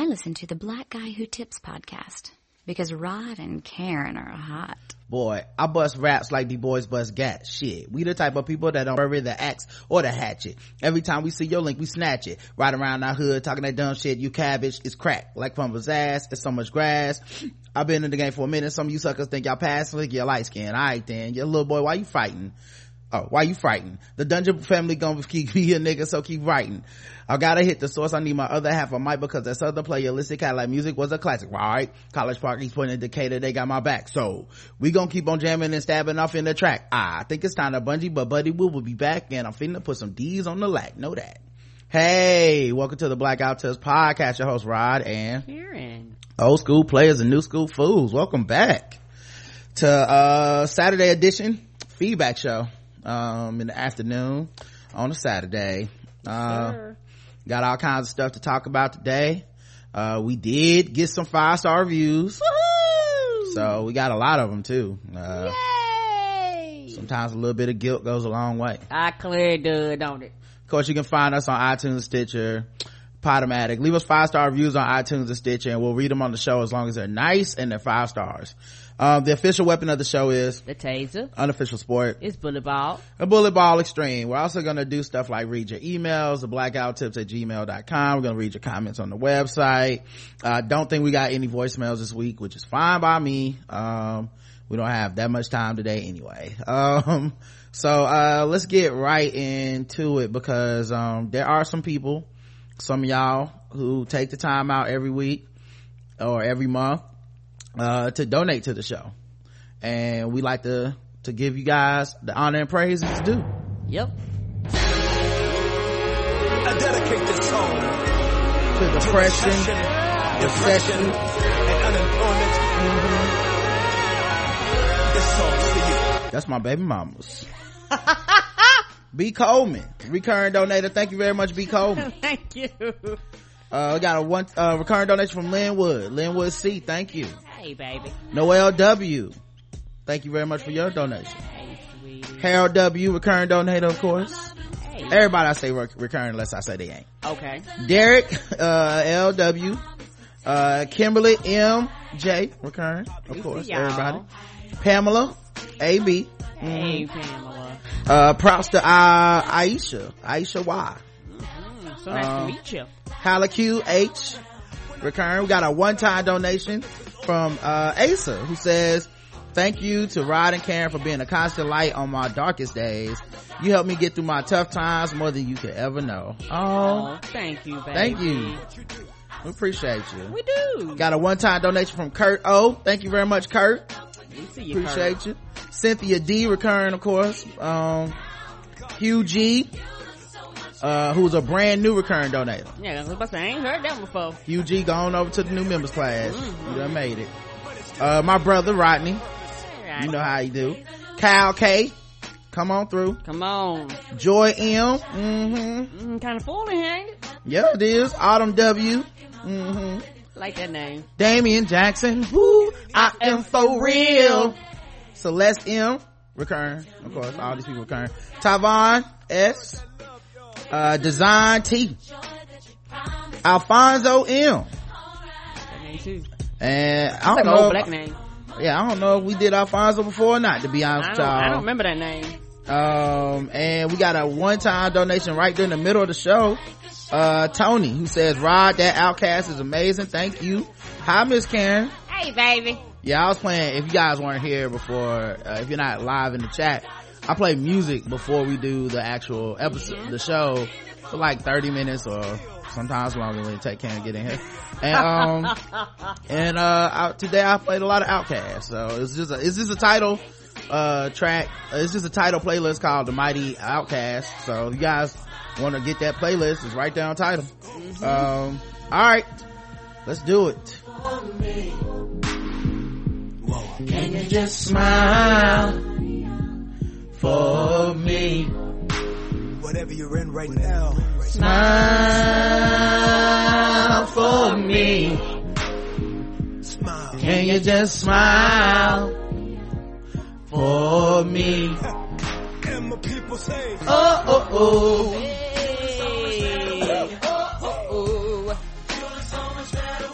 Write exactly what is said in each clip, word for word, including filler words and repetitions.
I listen to the Black Guy Who Tips podcast because Rod and Karen are hot. Boy, I bust raps like the boys bust gats. Shit, we the type of people that don't bury the axe or the hatchet. Every time we see your link, we snatch it. Right around our hood, talking that dumb shit. You cabbage, it's crack. Like Pumpkin's ass, it's so much grass. I've been in the game for a minute. Some of you suckers think y'all pass slick, you're light skin. Alright then, your little boy, why you fighting? Oh, why you frightened? The Dungeon family gonna keep me a nigga, so keep writing. I gotta hit the source. I need my other half of mic because that Southern player listed Cadillac music was a classic. Right? College Park, East Point, and Decatur, they got my back. So we gonna keep on jamming and stabbing off in the track. Ah, I think it's time to bungee, but Buddy Will will be back, and I'm finna put some D's on the lack. Know that. Hey, welcome to the Blackout Test podcast. Your host Rod and Karen. Old school players and new school fools. Welcome back to uh Saturday edition feedback show. Um, in the afternoon on a Saturday. Uh, sure. Got all kinds of stuff to talk about today. Uh, we did get some five star reviews. Woo-hoo! So we got a lot of them too. Uh, Yay! Sometimes a little bit of guilt goes a long way. I clear good, don't it? Of course, you can find us on iTunes, Stitcher, Podomatic. Leave us five star reviews on iTunes and Stitcher, and we'll read them on the show as long as they're nice and they're five stars. Um, the official weapon of the show is the taser. Unofficial sport It's bullet ball. A bullet ball extreme. We're also going to do stuff like read your emails, the blackout tips at gmail dot com. We're going to read your comments on the website. I uh, don't think we got any voicemails this week, which is fine by me. Um, we don't have that much time today anyway. Um, so, uh, let's get right into it because, um, there are some people, some of y'all who take the time out every week or every month uh to donate to the show, and we like to to give you guys the honor and praise it's due. Yep. I dedicate this song to depression, depression, and unemployment. Mm-hmm. This song's for you. That's my baby mamas. B Coleman, recurring donator. Thank you very much, B Coleman. Thank you. Uh, we got a one uh recurring donation from Linwood. Linwood C, thank you. Hey, baby. Noel W, thank you very much for your donation. Hey, sweetie. Harold W, recurring donator, of course. Hey. Everybody I say rec- recurring unless I say they ain't. Okay. Derek uh L W, uh Kimberly M J, recurring, of We course, see y'all. everybody. Pamela A B, Hey, mm-hmm. Pamela. uh props to uh Aisha Aisha Y, Mm, so nice Um, to meet you. Halaku H, recurring. We got a one-time donation from uh Asa, who says, thank you to Rod and Karen for being a constant light on my darkest days. You helped me get through my tough times more than you could ever know. Oh, Oh, thank you, baby. thank you. We appreciate you. We do. Got a one-time donation from Kurt O. Thank you very much, Kurt. We see you, Appreciate Kurt. you. Cynthia D, recurring, of course. Um, Hugh G, uh, who's a brand new recurring donator. Yeah, I was about to say, I ain't heard that before. Hugh G, going over to the new members class. Mm-hmm. You done made it. Uh, my brother, Rodney. Right. You know how you do. Kyle K, come on through. Come on. Joy M, mm-hmm. Mm, kind of fooling, ain't it? Yeah, it is. Autumn W, mm-hmm. Like that name. Damian Jackson, whoo, I am for real. Celeste M, recurring, of course, all these people recurring. Tavon S, uh, Design T, Alfonso M, That name too. and I That's don't like an know, old black name. yeah, I don't know if we did Alfonso before or not, to be honest I with don't, I don't y'all. remember that name. Um, and we got a one-time donation right during the middle of the show. Uh, Tony, who says, Rod, that Outcast is amazing. Thank you. Hi, Miss Karen. Hey, baby. Yeah, I was playing, if you guys weren't here before, uh, if you're not live in the chat, I play music before we do the actual episode, mm-hmm. the show, for like thirty minutes or sometimes longer when it take Karen to get in here. And, um, and, uh, I, today I played a lot of Outkast. So it's just a, it's just a title, uh, track. It's just a title playlist called The Mighty Outcast. So if you guys want to get that playlist, it's right there on title. Mm-hmm. Um, alright. Let's do it. Can you just smile for me? Whatever you're in right now. Smile for me. Smile. Can you just smile for me? And my people say, Oh, oh, oh. Hey. Oh, oh, oh.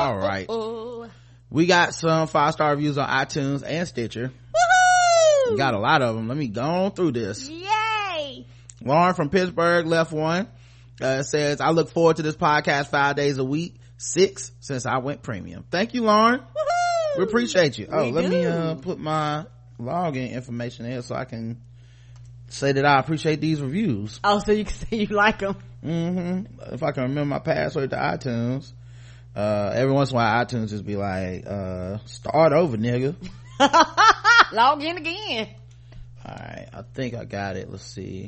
All right. Oh, We got some five-star reviews on iTunes and Stitcher. woohoo! Got a lot of them. Let me go on through this. Yay! Lauren from Pittsburgh left one. Uh, says, I look forward to this podcast five days a week. Six since I went premium. Thank you, Lauren. Woohoo! We appreciate you. Oh, We let do. me uh put my login information in so I can say that I appreciate these reviews. Oh, so you can say you like them. Mm-hmm. If I can remember my password to iTunes. Uh, every once in a while iTunes just be like, uh, start over, nigga. Log in again. Alright, I think I got it. Let's see.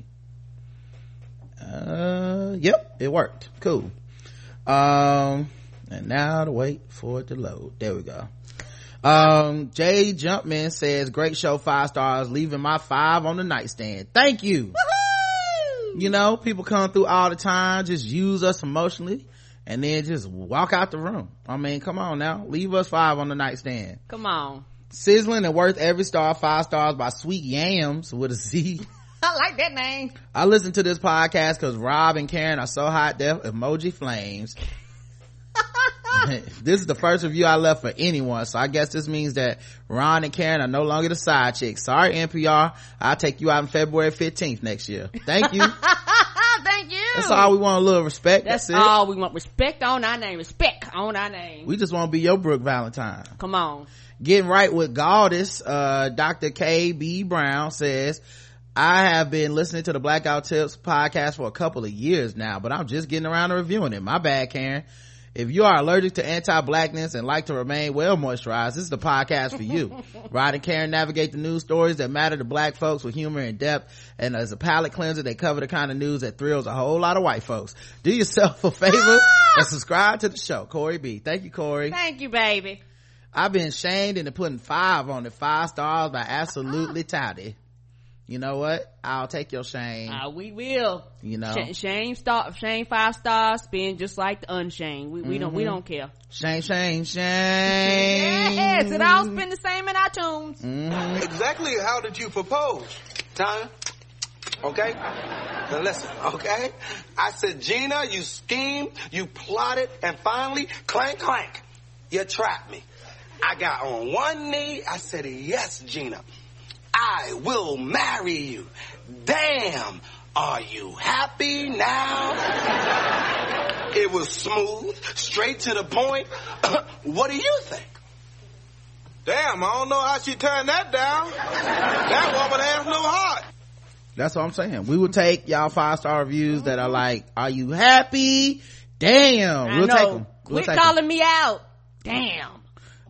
Uh, yep, it worked. Cool. Um, and now to wait for it to load. There we go. Um, Jay Jumpman says, great show, five stars, leaving my five on the nightstand. Thank you. Woohoo! You know, people come through all the time, just use us emotionally and then just walk out the room. I mean, come on now, leave us five on the nightstand. Come on. Sizzling and worth every star, five stars by Sweet Yams with a Z. I like that name. I listen to this podcast because Rob and Karen are so hot, deaf emoji flames. This is the first review I left for anyone, so I guess this means that Ron and Karen are no longer the side chicks. Sorry, N P R. I'll take you out on February fifteenth next year. Thank you. Thank you. That's all we want, a little respect. That's, That's, it. all we want. Respect on our name. Respect on our name. We just want to be your Brooke Valentine. Come on. Getting right with Goddess, uh, Doctor K B Brown says, I have been listening to the Blackout Tips podcast for a couple of years now, but I'm just getting around to reviewing it. My bad, Karen. If you are allergic to anti-blackness and like to remain well moisturized, this is the podcast for you. Rod and Karen navigate the news stories that matter to black folks with humor and depth, and as a palate cleanser, they cover the kind of news that thrills a whole lot of white folks. Do yourself a favor and subscribe to the show. Corey B. Thank you, Corey. Thank you, baby. I've been shamed into putting five on it. Five stars by Absolutely Touty. You know what? I'll take your shame. Uh, we will. You know, Sh- shame star, shame five stars, spin just like the unshamed. We, we Mm-hmm. don't, we don't care. shame, shame, shame. Yes, it all spin the same in iTunes. Mm-hmm. Exactly how did you propose? Tanya? Okay? Now listen, okay? I said, Gina, you schemed, you plotted, and finally, clank, clank, you trapped me. I got on one knee, I said, yes, Gina, I will marry you. Damn, are you happy now? It was smooth, straight to the point. What do you think? Damn, I don't know how she turned that down. That woman has no heart. That's what I'm saying. We will take y'all five star reviews that are like, are you happy? Damn. I We'll know. take them. We'll Quit take 'em. calling me out. Damn.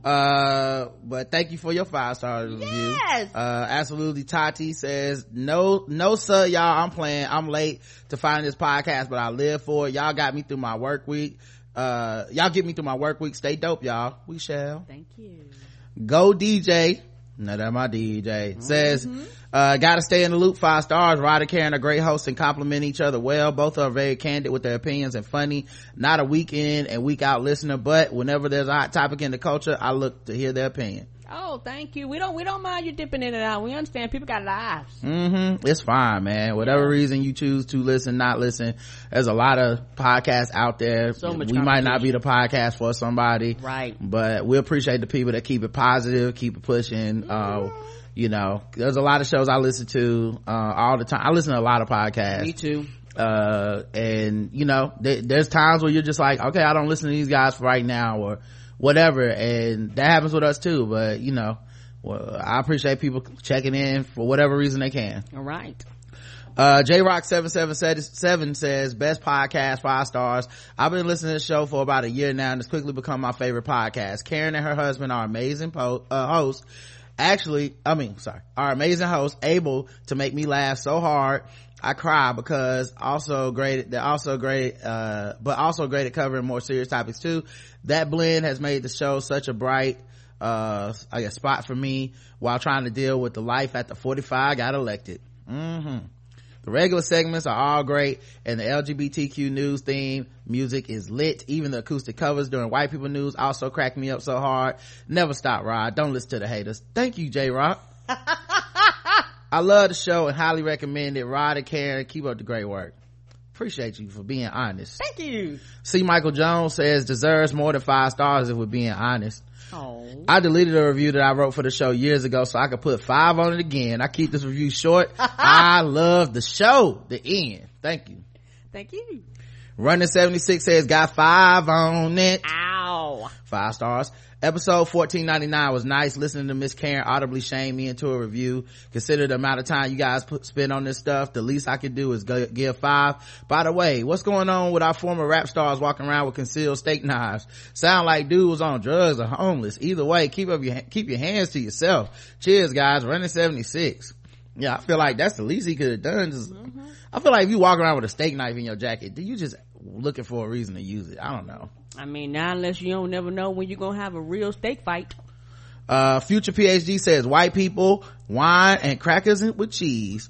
Uh, but thank you for your five star review. Yes. Uh, absolutely. Tati says, no, no, sir, y'all. I'm playing. I'm late to find this podcast, but I live for it. Y'all got me through my work week. Uh, y'all get me through my work week. Stay dope, y'all. We shall. Thank you. Go D J. No, that's my D J. Says, mm-hmm. uh, gotta stay in the loop. Five stars. Rod and Karen are great hosts and compliment each other well. Both are very candid with their opinions and funny. Not a week in and week out listener, but whenever there's a hot topic in the culture, I look to hear their opinion. Oh, thank you. We don't, we don't mind you dipping in and out. We understand people got lives. Mm-hmm. It's fine, man. Whatever yeah. reason you choose to listen, not listen. There's a lot of podcasts out there. So much we might not be the podcast for somebody. Right. But we appreciate the people that keep it positive, keep it pushing. Mm-hmm. Uh, you know, there's a lot of shows I listen to, uh, all the time. I listen to a lot of podcasts. Me too. Uh, and you know, th- there's times where you're just like, okay, I don't listen to these guys for right now or whatever, and that happens with us too. But you know, well, I appreciate people checking in for whatever reason they can. All right. uh J Rock seven seven seven says, best podcast, five stars. I've been listening to this show for about a year now and it's quickly become my favorite podcast. Karen and her husband are amazing po- uh, hosts. Actually, I mean, sorry, are amazing hosts, able to make me laugh so hard I cry, because also great, they're also great, uh, but also great at covering more serious topics too. That blend has made the show such a bright, uh, I guess spot for me while trying to deal with the life after forty-five I got elected. Mm-hmm. The regular segments are all great, and the L G B T Q news theme music is lit. Even the acoustic covers during white people news also crack me up so hard. Never stop, Rod. Don't listen to the haters. Thank you, J Rock. I love the show and highly recommend it. Rod and Karen, keep up the great work. Appreciate you for being honest. Thank you. C. Michael Jones says deserves more than five stars if we're being honest. Oh. I deleted a review that I wrote for the show years ago so I could put five on it again. I keep this review short. I love the show. The end. Thank you. Thank you. Running seventy-six says got five on it. Ow. Five stars. Episode fourteen ninety-nine was nice. Listening to Miss Karen audibly shame me into a review. Consider the amount of time you guys put, spend on this stuff. The least I can do is go, give five. By the way, what's going on with our former rap stars walking around with concealed steak knives? Sound like dude was on drugs or homeless. Either way, keep up your keep your hands to yourself. Cheers, guys. Running seventy-six. Yeah, I feel like that's the least he could have done. Just, mm-hmm. I feel like if you walk around with a steak knife in your jacket, do you just looking for a reason to use it? I don't know. I mean, now unless you don't never know when you're gonna have a real steak fight. Uh, Future PhD says white people, wine, and crackers with cheese.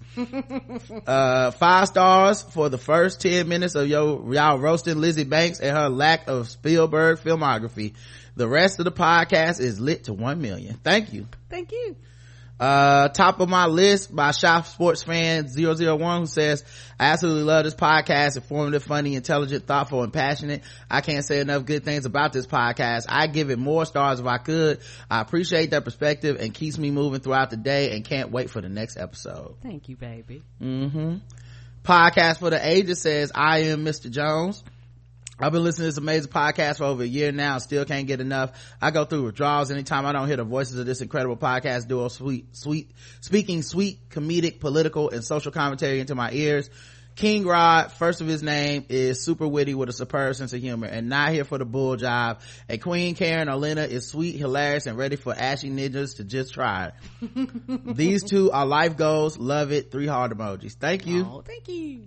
uh, five stars for the first ten minutes of yo, y'all roasting Lizzie Banks and her lack of Spielberg filmography. The rest of the podcast is lit to one million. Thank you. Thank you. Uh, top of my list by Shop Sports Fan zero zero one, who says, I absolutely love this podcast. Informative, funny, intelligent, thoughtful, and passionate. I can't say enough good things about this podcast. I give it more stars if I could. I appreciate that perspective and keeps me moving throughout the day and can't wait for the next episode. Thank you, baby. Mm-hmm. Podcast for the Ages says, I am Mister Jones. I've been listening to this amazing podcast for over a year now. Still can't get enough. I go through withdrawals anytime I don't hear the voices of this incredible podcast duo, sweet, sweet, speaking sweet, comedic, political, and social commentary into my ears. King Rod, first of his name, is super witty with a superb sense of humor and not here for the bull job. And Queen Karen Olena is sweet, hilarious, and ready for ashy ninjas to just try it. These two are life goals. Love it. Three heart emojis. Thank you. Oh, thank you.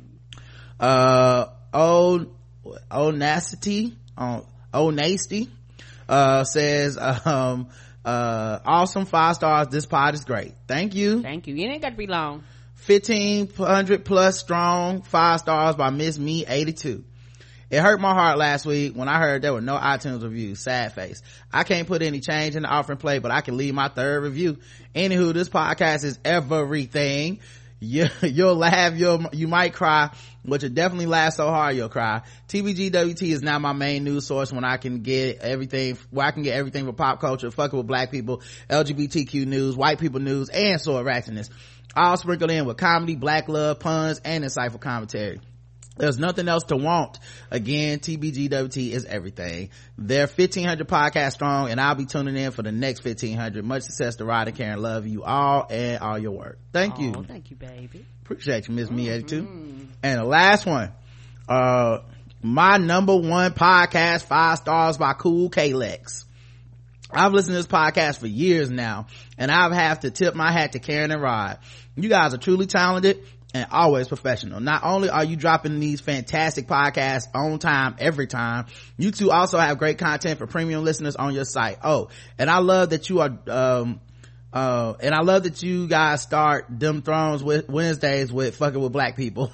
Uh, old, Oh Nasty, oh, oh Nasty, uh, says, um, uh, awesome, five stars. This pod is great. Thank you. Thank you. It ain't got to be long. fifteen hundred plus strong, five stars by Miss Me eighty-two. It hurt my heart last week when I heard there were no iTunes reviews. Sad face. I can't put any change in the offering plate, but I can leave my third review. Anywho, this podcast is everything. You, you'll laugh, you'll, you might cry, but you'll definitely laugh so hard you'll cry. T B G W T is now my main news source when I can get everything, where I can get everything for pop culture, fucking with black people, L G B T Q news, white people news, and sword ratchetness. All sprinkled in with comedy, black love, puns, and insightful commentary. There's nothing else to want. Again, T B G W T is everything. They're fifteen hundred podcasts strong, and I'll be tuning in for the next fifteen hundred. Much success to Rod and Karen. Love you all and all your work. Thank oh, you. Thank you, baby. Appreciate you, Miss Mm-hmm. Me eighty-two. And the last one, uh, my number one podcast, five stars by Cool K-Lex. I've listened to this podcast for years now, and I've have to tip my hat to Karen and Rod. You guys are truly talented and always professional. Not only are you dropping these fantastic podcasts on time every time, you two also have great content for premium listeners on your site. Oh, and I love that you are um uh and I love that you guys start them thrones with Wednesdays with fucking with black people.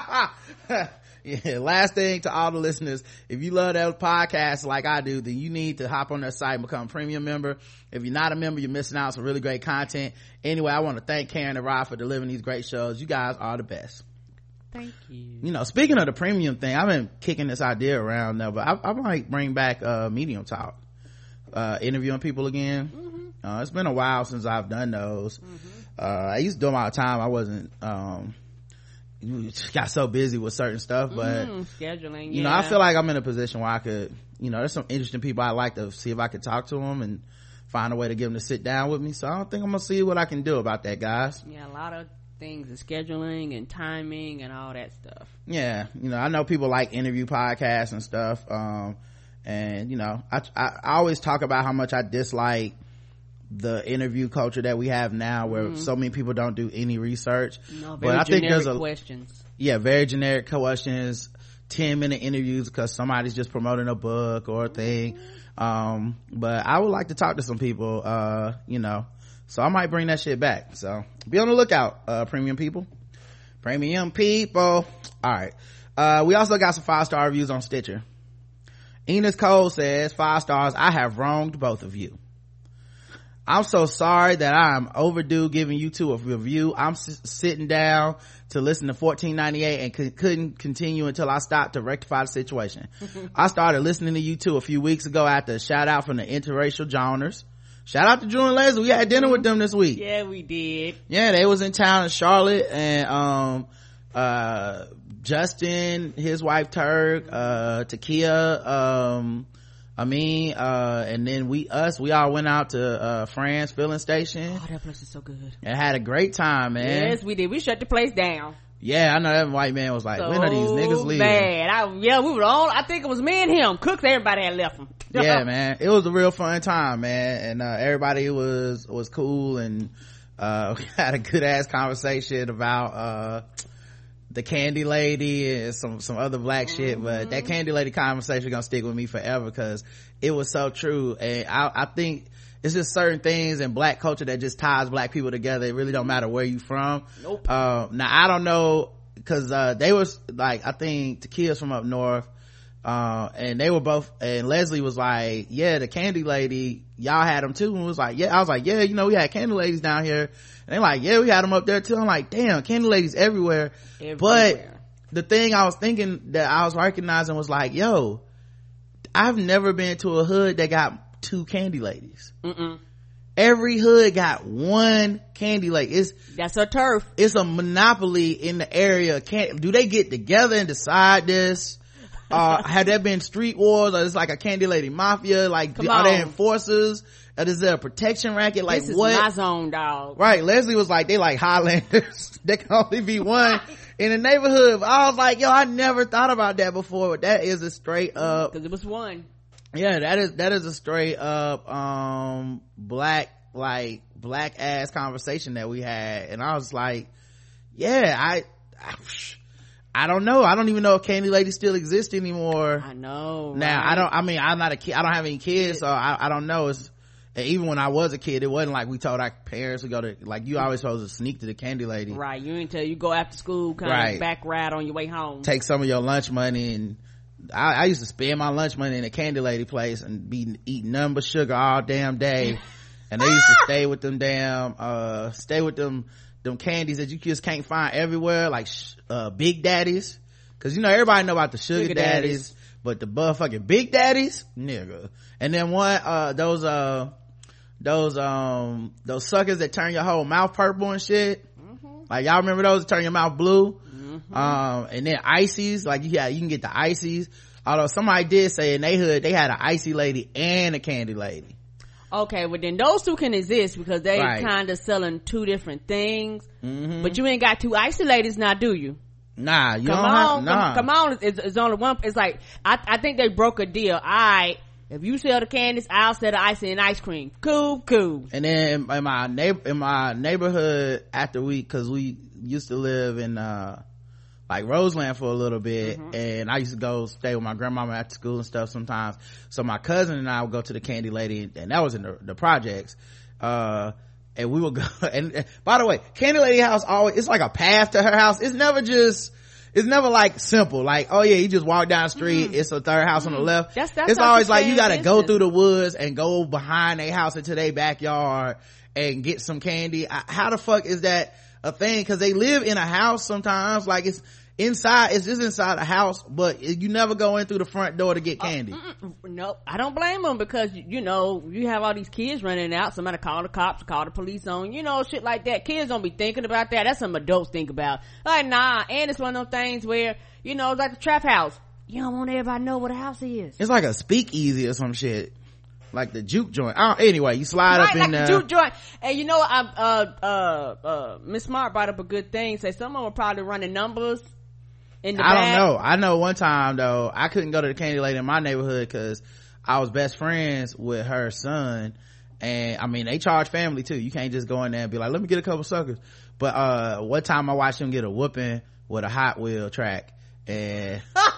Yeah, last thing to all the listeners, if you love those podcasts like I do, then you need to hop on their site and become a premium member. If you're not a member, you're missing out on some really great content. Anyway, I want to thank Karen and Rod for delivering these great shows. You guys are the best. Thank you. You know, speaking of the premium thing, I've been kicking this idea around now, but I, I might bring back uh Medium Talk, uh interviewing people again. Mm-hmm. Uh it's been a while since I've done those. Mm-hmm. uh I used to do them all the time. I wasn't um got so busy with certain stuff, but mm, scheduling, you yeah. know, I feel like I'm in a position where I could, you know, there's some interesting people I like to see if I could talk to them and find a way to get them to sit down with me. So I don't think I'm gonna see what I can do about that, guys. Yeah, a lot of things is scheduling and timing and all that stuff. Yeah, you know, I know people like interview podcasts and stuff, um and you know, I, I I always talk about how much I dislike the interview culture that we have now, where mm-hmm. so many people don't do any research. No, very but I think there's a questions. Yeah, very generic questions, ten minute interviews because somebody's just promoting a book or a thing. Um, but I would like to talk to some people, uh, you know, so I might bring that shit back. So be on the lookout, uh, premium people, premium people. All right. Uh, we also got some five star reviews on Stitcher. Enos Cole says, five stars. I have wronged both of you. I'm so sorry that I'm overdue giving you two a review. I'm s- sitting down to listen to fourteen ninety-eight and c- couldn't continue until I stopped to rectify the situation. I started listening to you two a few weeks ago after a shout out from the interracial Johners. Shout out to Drew and Leslie. We had dinner with them this week. Yeah, we did. Yeah, they was in town in Charlotte, and um uh Justin, his wife Turk, uh Takia, um I mean, uh, and then we, us, we all went out to, uh, Fran's filling station. Oh, that place is so good. And had a great time, man. Yes, we did. We shut the place down. Yeah, I know that white man was like, so when are these niggas leaving? Bad. I, yeah, we were all, I think it was me and him. Cooks, everybody had left him. Yeah, man. It was a real fun time, man. And, uh, everybody was, was cool, and, uh, we had a good ass conversation about, uh, the candy lady and some some other black mm-hmm. shit, but that candy lady conversation gonna stick with me forever because it was so true. And I, I think it's just certain things in black culture that just ties black people together. It really don't matter where you from. Nope. Uh, now I don't know, because uh they was like, I think Takia's from up north, uh and they were both, and Leslie was like, yeah, the candy lady, y'all had them too. And was like, yeah. I was like, yeah, you know, we had candy ladies down here. And they're like, yeah, we had them up there too. I'm like, damn, candy ladies everywhere. everywhere. But the thing I was thinking that I was recognizing was like, yo, I've never been to a hood that got two candy ladies. Mm-mm. Every hood got one candy lady. It's that's a turf. It's a monopoly in the area. Can't do they get together and decide this? Uh, had there been street wars, or it's like a candy lady mafia? Like, Come are on. they enforcers? Or is there a protection racket? Like, this is what? my zone, dog. Right. Leslie was like, they like Highlanders. There can only be one in the neighborhood. But I was like, yo, I never thought about that before. But that is a straight up. Because it was one. Yeah, that is, that is a straight up, um, black, like, black ass conversation that we had. And I was like, yeah, I, I I don't know. I don't even know if candy ladies still exist anymore. I know. Now, right? I don't, I mean, I'm not a kid. I don't have any kids, so I, I don't know. It's, and even when I was a kid, it wasn't like we told our parents to go to, like, you always supposed to sneak to the candy lady. Right. You ain't tell you go after school, kind Right. of back ride on your way home. Take some of your lunch money, and I, I used to spend my lunch money in a candy lady place and be eating nothing but sugar all damn day. And they used to stay with them damn, uh, stay with them, them candies that you just can't find everywhere, like, uh, Big Daddies. Cause you know, everybody know about the sugar, Sugar daddies, daddies, but the motherfucking Big Daddies, nigga. And then one, uh, those, uh, those, um, those suckers that turn your whole mouth purple and shit. Mm-hmm. Like, y'all remember those that turn your mouth blue? Mm-hmm. Um, and then ices, like, you, you can get the ices. Although somebody did say in they hood, they had an icy lady and a candy lady. Okay, well then those two can exist because they Right. kind of selling two different things. Mm-hmm. But you ain't got two icy ladies now, do you? Nah, you come don't on, have, nah. come, come on. It's, it's only one. It's like, I, I think they broke a deal. All right, if you sell the candies, I'll sell the ice and ice cream. Cool, cool. And then in my neighbor, in my neighborhood after we, cause we used to live in, uh, like Roseland for a little bit, mm-hmm. and I used to go stay with my grandmama after school and stuff sometimes. So my cousin and I would go to the candy lady, and that was in the, the projects. Uh, and we would go, and, and by the way, candy lady house always, it's like a path to her house. It's never just, it's never like simple, like, oh yeah, you just walk down the street, mm. it's a third house mm. on the left. That's, that's it's always like you gotta distance. go through the woods and go behind their house into their backyard and get some candy. I, how the fuck is that a thing? Because they live in a house sometimes, like it's inside, it's just inside a house, but you never go in through the front door to get candy. Uh, no, I don't blame them because, you know, you have all these kids running out. Somebody call the cops, call the police on, you know, shit like that. Kids don't be thinking about that. That's something adults think about. Like, nah, and it's one of those things where, you know, it's like the trap house. You don't want everybody to know what a house is. It's like a speakeasy or some shit. Like the juke joint. Oh, anyway, you slide right, up like in the there. juke joint. And you know, I, uh, uh, uh, Miss Smart brought up a good thing. Say some of them were probably running numbers. In the I back. don't know. I know one time though, I couldn't go to the candy lady in my neighborhood because I was best friends with her son, and I mean they charge family too. You can't just go in there and be like, let me get a couple suckers. But uh one time I watched him get a whooping with a Hot Wheel track and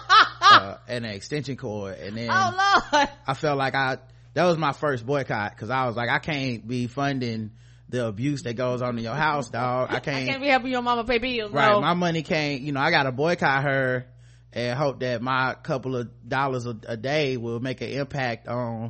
uh, and an extension cord, and then oh Lord, I felt like I that was my first boycott because I was like, I can't be funding the abuse that goes on in your house, dog. I can't, I can't be helping your mama pay bills. Right. No. My money can't, you know, I gotta boycott her and hope that my couple of dollars a, a day will make an impact on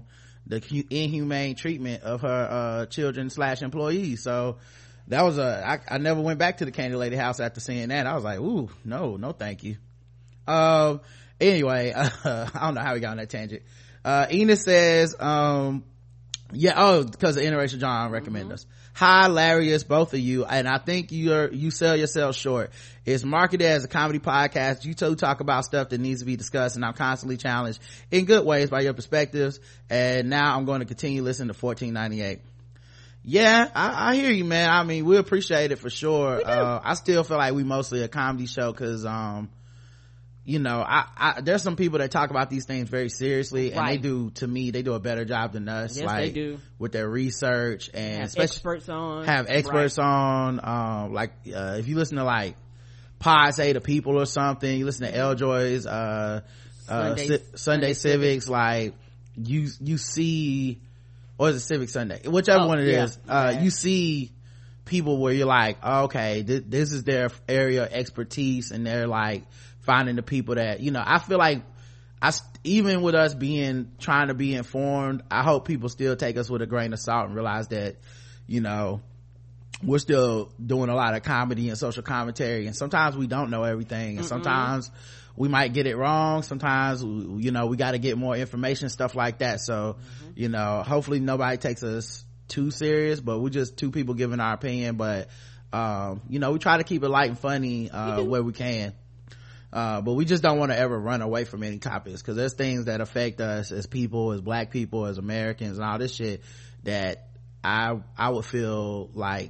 the inhumane treatment of her uh children slash employees. So that was a I, I never went back to the Candy Lady house after seeing that. I was like, ooh, no no thank you. Um anyway, uh, I don't know how we got on that tangent. uh Ina says um yeah oh because of interracial John recommend mm-hmm. us. Hilarious, both of you, and I think you're you sell yourself short. It's marketed as a comedy podcast. You two talk about stuff that needs to be discussed, and I'm constantly challenged in good ways by your perspectives, and now I'm going to continue listening to fourteen ninety-eight. Yeah, I, I hear you, man. I mean, we appreciate it for sure. uh I still feel like we mostly a comedy show because um you know I, I there's some people that talk about these things very seriously, and right. they do, to me, they do a better job than us. Yes, like they do, with their research, and have experts on have experts right. on um like uh if you listen to like Pod Say the People or something, you listen to Eljoy's uh uh Sunday, si- Sunday, Sunday Civics. Civics, like you you see, or is it Civic Sunday, whichever oh, one it yeah. is, uh yeah. you see people where you're like, oh, okay, th- this is their area of expertise, and they're like finding the people that, you know, I feel like I, even with us being, trying to be informed, I hope people still take us with a grain of salt and realize that, you know, we're still doing a lot of comedy and social commentary, and sometimes we don't know everything, and Mm-mm. sometimes we might get it wrong, sometimes, you know, we got to get more information, stuff like that. So, mm-hmm. you know, hopefully nobody takes us too serious, but we're just two people giving our opinion, but um, you know, we try to keep it light and funny uh, where we can. Uh, but we just don't want to ever run away from any topics, because there's things that affect us as people, as black people, as Americans, and all this shit that I I would feel like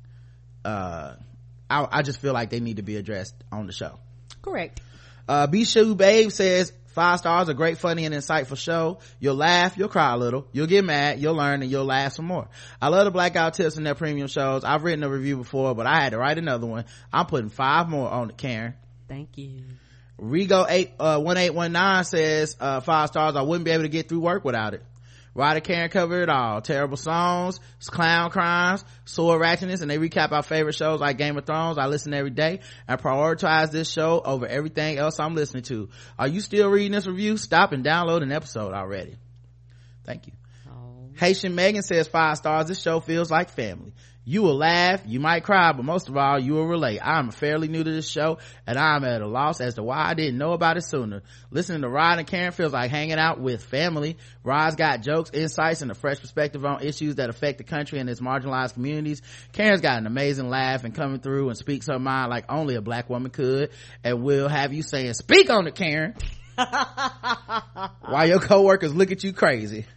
uh I, I just feel like they need to be addressed on the show. Correct. uh Bishu Babe says, five stars, a great, funny, and insightful show. You'll laugh, you'll cry a little, you'll get mad, you'll learn, and you'll laugh some more. I love the Blackout Tips and their premium shows. I've written a review before, but I had to write another one. I'm putting five more on it, Karen. Thank you. Rigo eight uh one eight one nine says, uh five stars, I wouldn't be able to get through work without it. Ryder Karen covered it all. Terrible songs, clown crimes, sword ratchetness, and they recap our favorite shows like Game of Thrones. I listen every day and prioritize this show over everything else I'm listening to. Are you still reading this review? Stop and download an episode already. Thank you. Oh. Haitian Megan says, five stars, this show feels like family. You will laugh, you might cry, but most of all, you will relate. I'm fairly new to this show, and I'm at a loss as to why I didn't know about it sooner. Listening to Rod and Karen feels like hanging out with family. Rod's got jokes, insights, and a fresh perspective on issues that affect the country and its marginalized communities. Karen's got an amazing laugh and coming through and speaks her mind like only a black woman could, and will have you saying, speak on it, Karen. While your coworkers look at you crazy.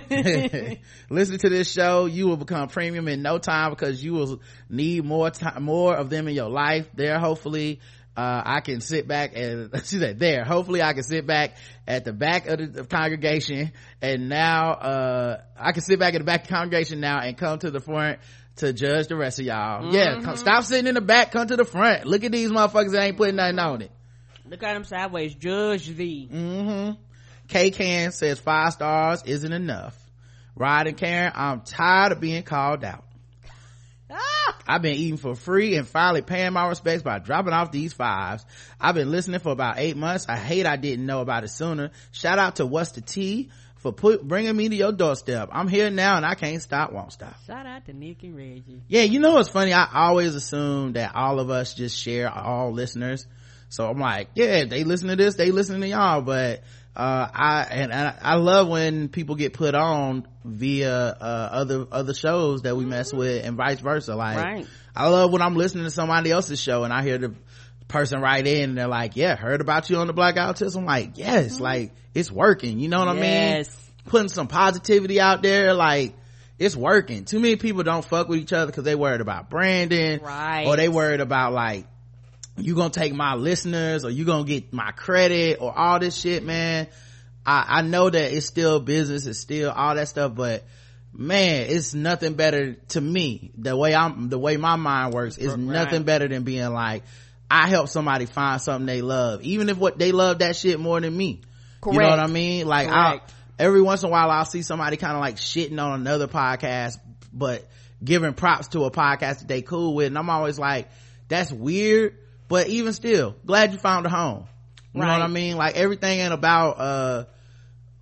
Listen to this show, you will become premium in no time, because you will need more time, more of them in your life. There, hopefully uh I can sit back and she said there hopefully I can sit back at the back of the of congregation and now uh I can sit back at the back of the congregation now and come to the front to judge the rest of y'all. Mm-hmm. Yeah, come, stop sitting in the back, come to the front. Look at these motherfuckers that ain't putting nothing on it. Look at them sideways. Judge thee. Mm-hmm. K Can says, five stars isn't enough. Rod and Karen, I'm tired of being called out. Ah! I've been eating for free and finally paying my respects by dropping off these fives. I've been listening for about eight months. I hate I didn't know about it sooner. Shout out to What's the Tea for put, bringing me to your doorstep. I'm here now and I can't stop, won't stop. Shout out to Nick and Reggie. Yeah, you know what's funny? I always assume that all of us just share all listeners. So I'm like, yeah, they listen to this, they listen to y'all. But uh I and, and I love when people get put on via uh other other shows that we mess with, and vice versa. Like, right. I love when I'm listening to somebody else's show and I hear the person write in and they're like, yeah, heard about you on the Blackout Tips. I'm like, yes, mm-hmm. like it's working, you know what yes. I mean? Putting some positivity out there, like it's working. Too many people don't fuck with each other because they worried about branding, right? Or they worried about like, you gonna take my listeners, or you gonna get my credit, or all this shit, man. I, I know that it's still business, it's still all that stuff, but man, it's nothing better to me. The way I'm, the way my mind works is right. nothing better than being like, I help somebody find something they love, even if what they love that shit more than me. Correct. You know what I mean? Like, I, every once in a while I'll see somebody kind of like shitting on another podcast, but giving props to a podcast that they cool with, and I'm always like, that's weird. But even still, glad you found a home. You right. know what I mean? Like, everything ain't about uh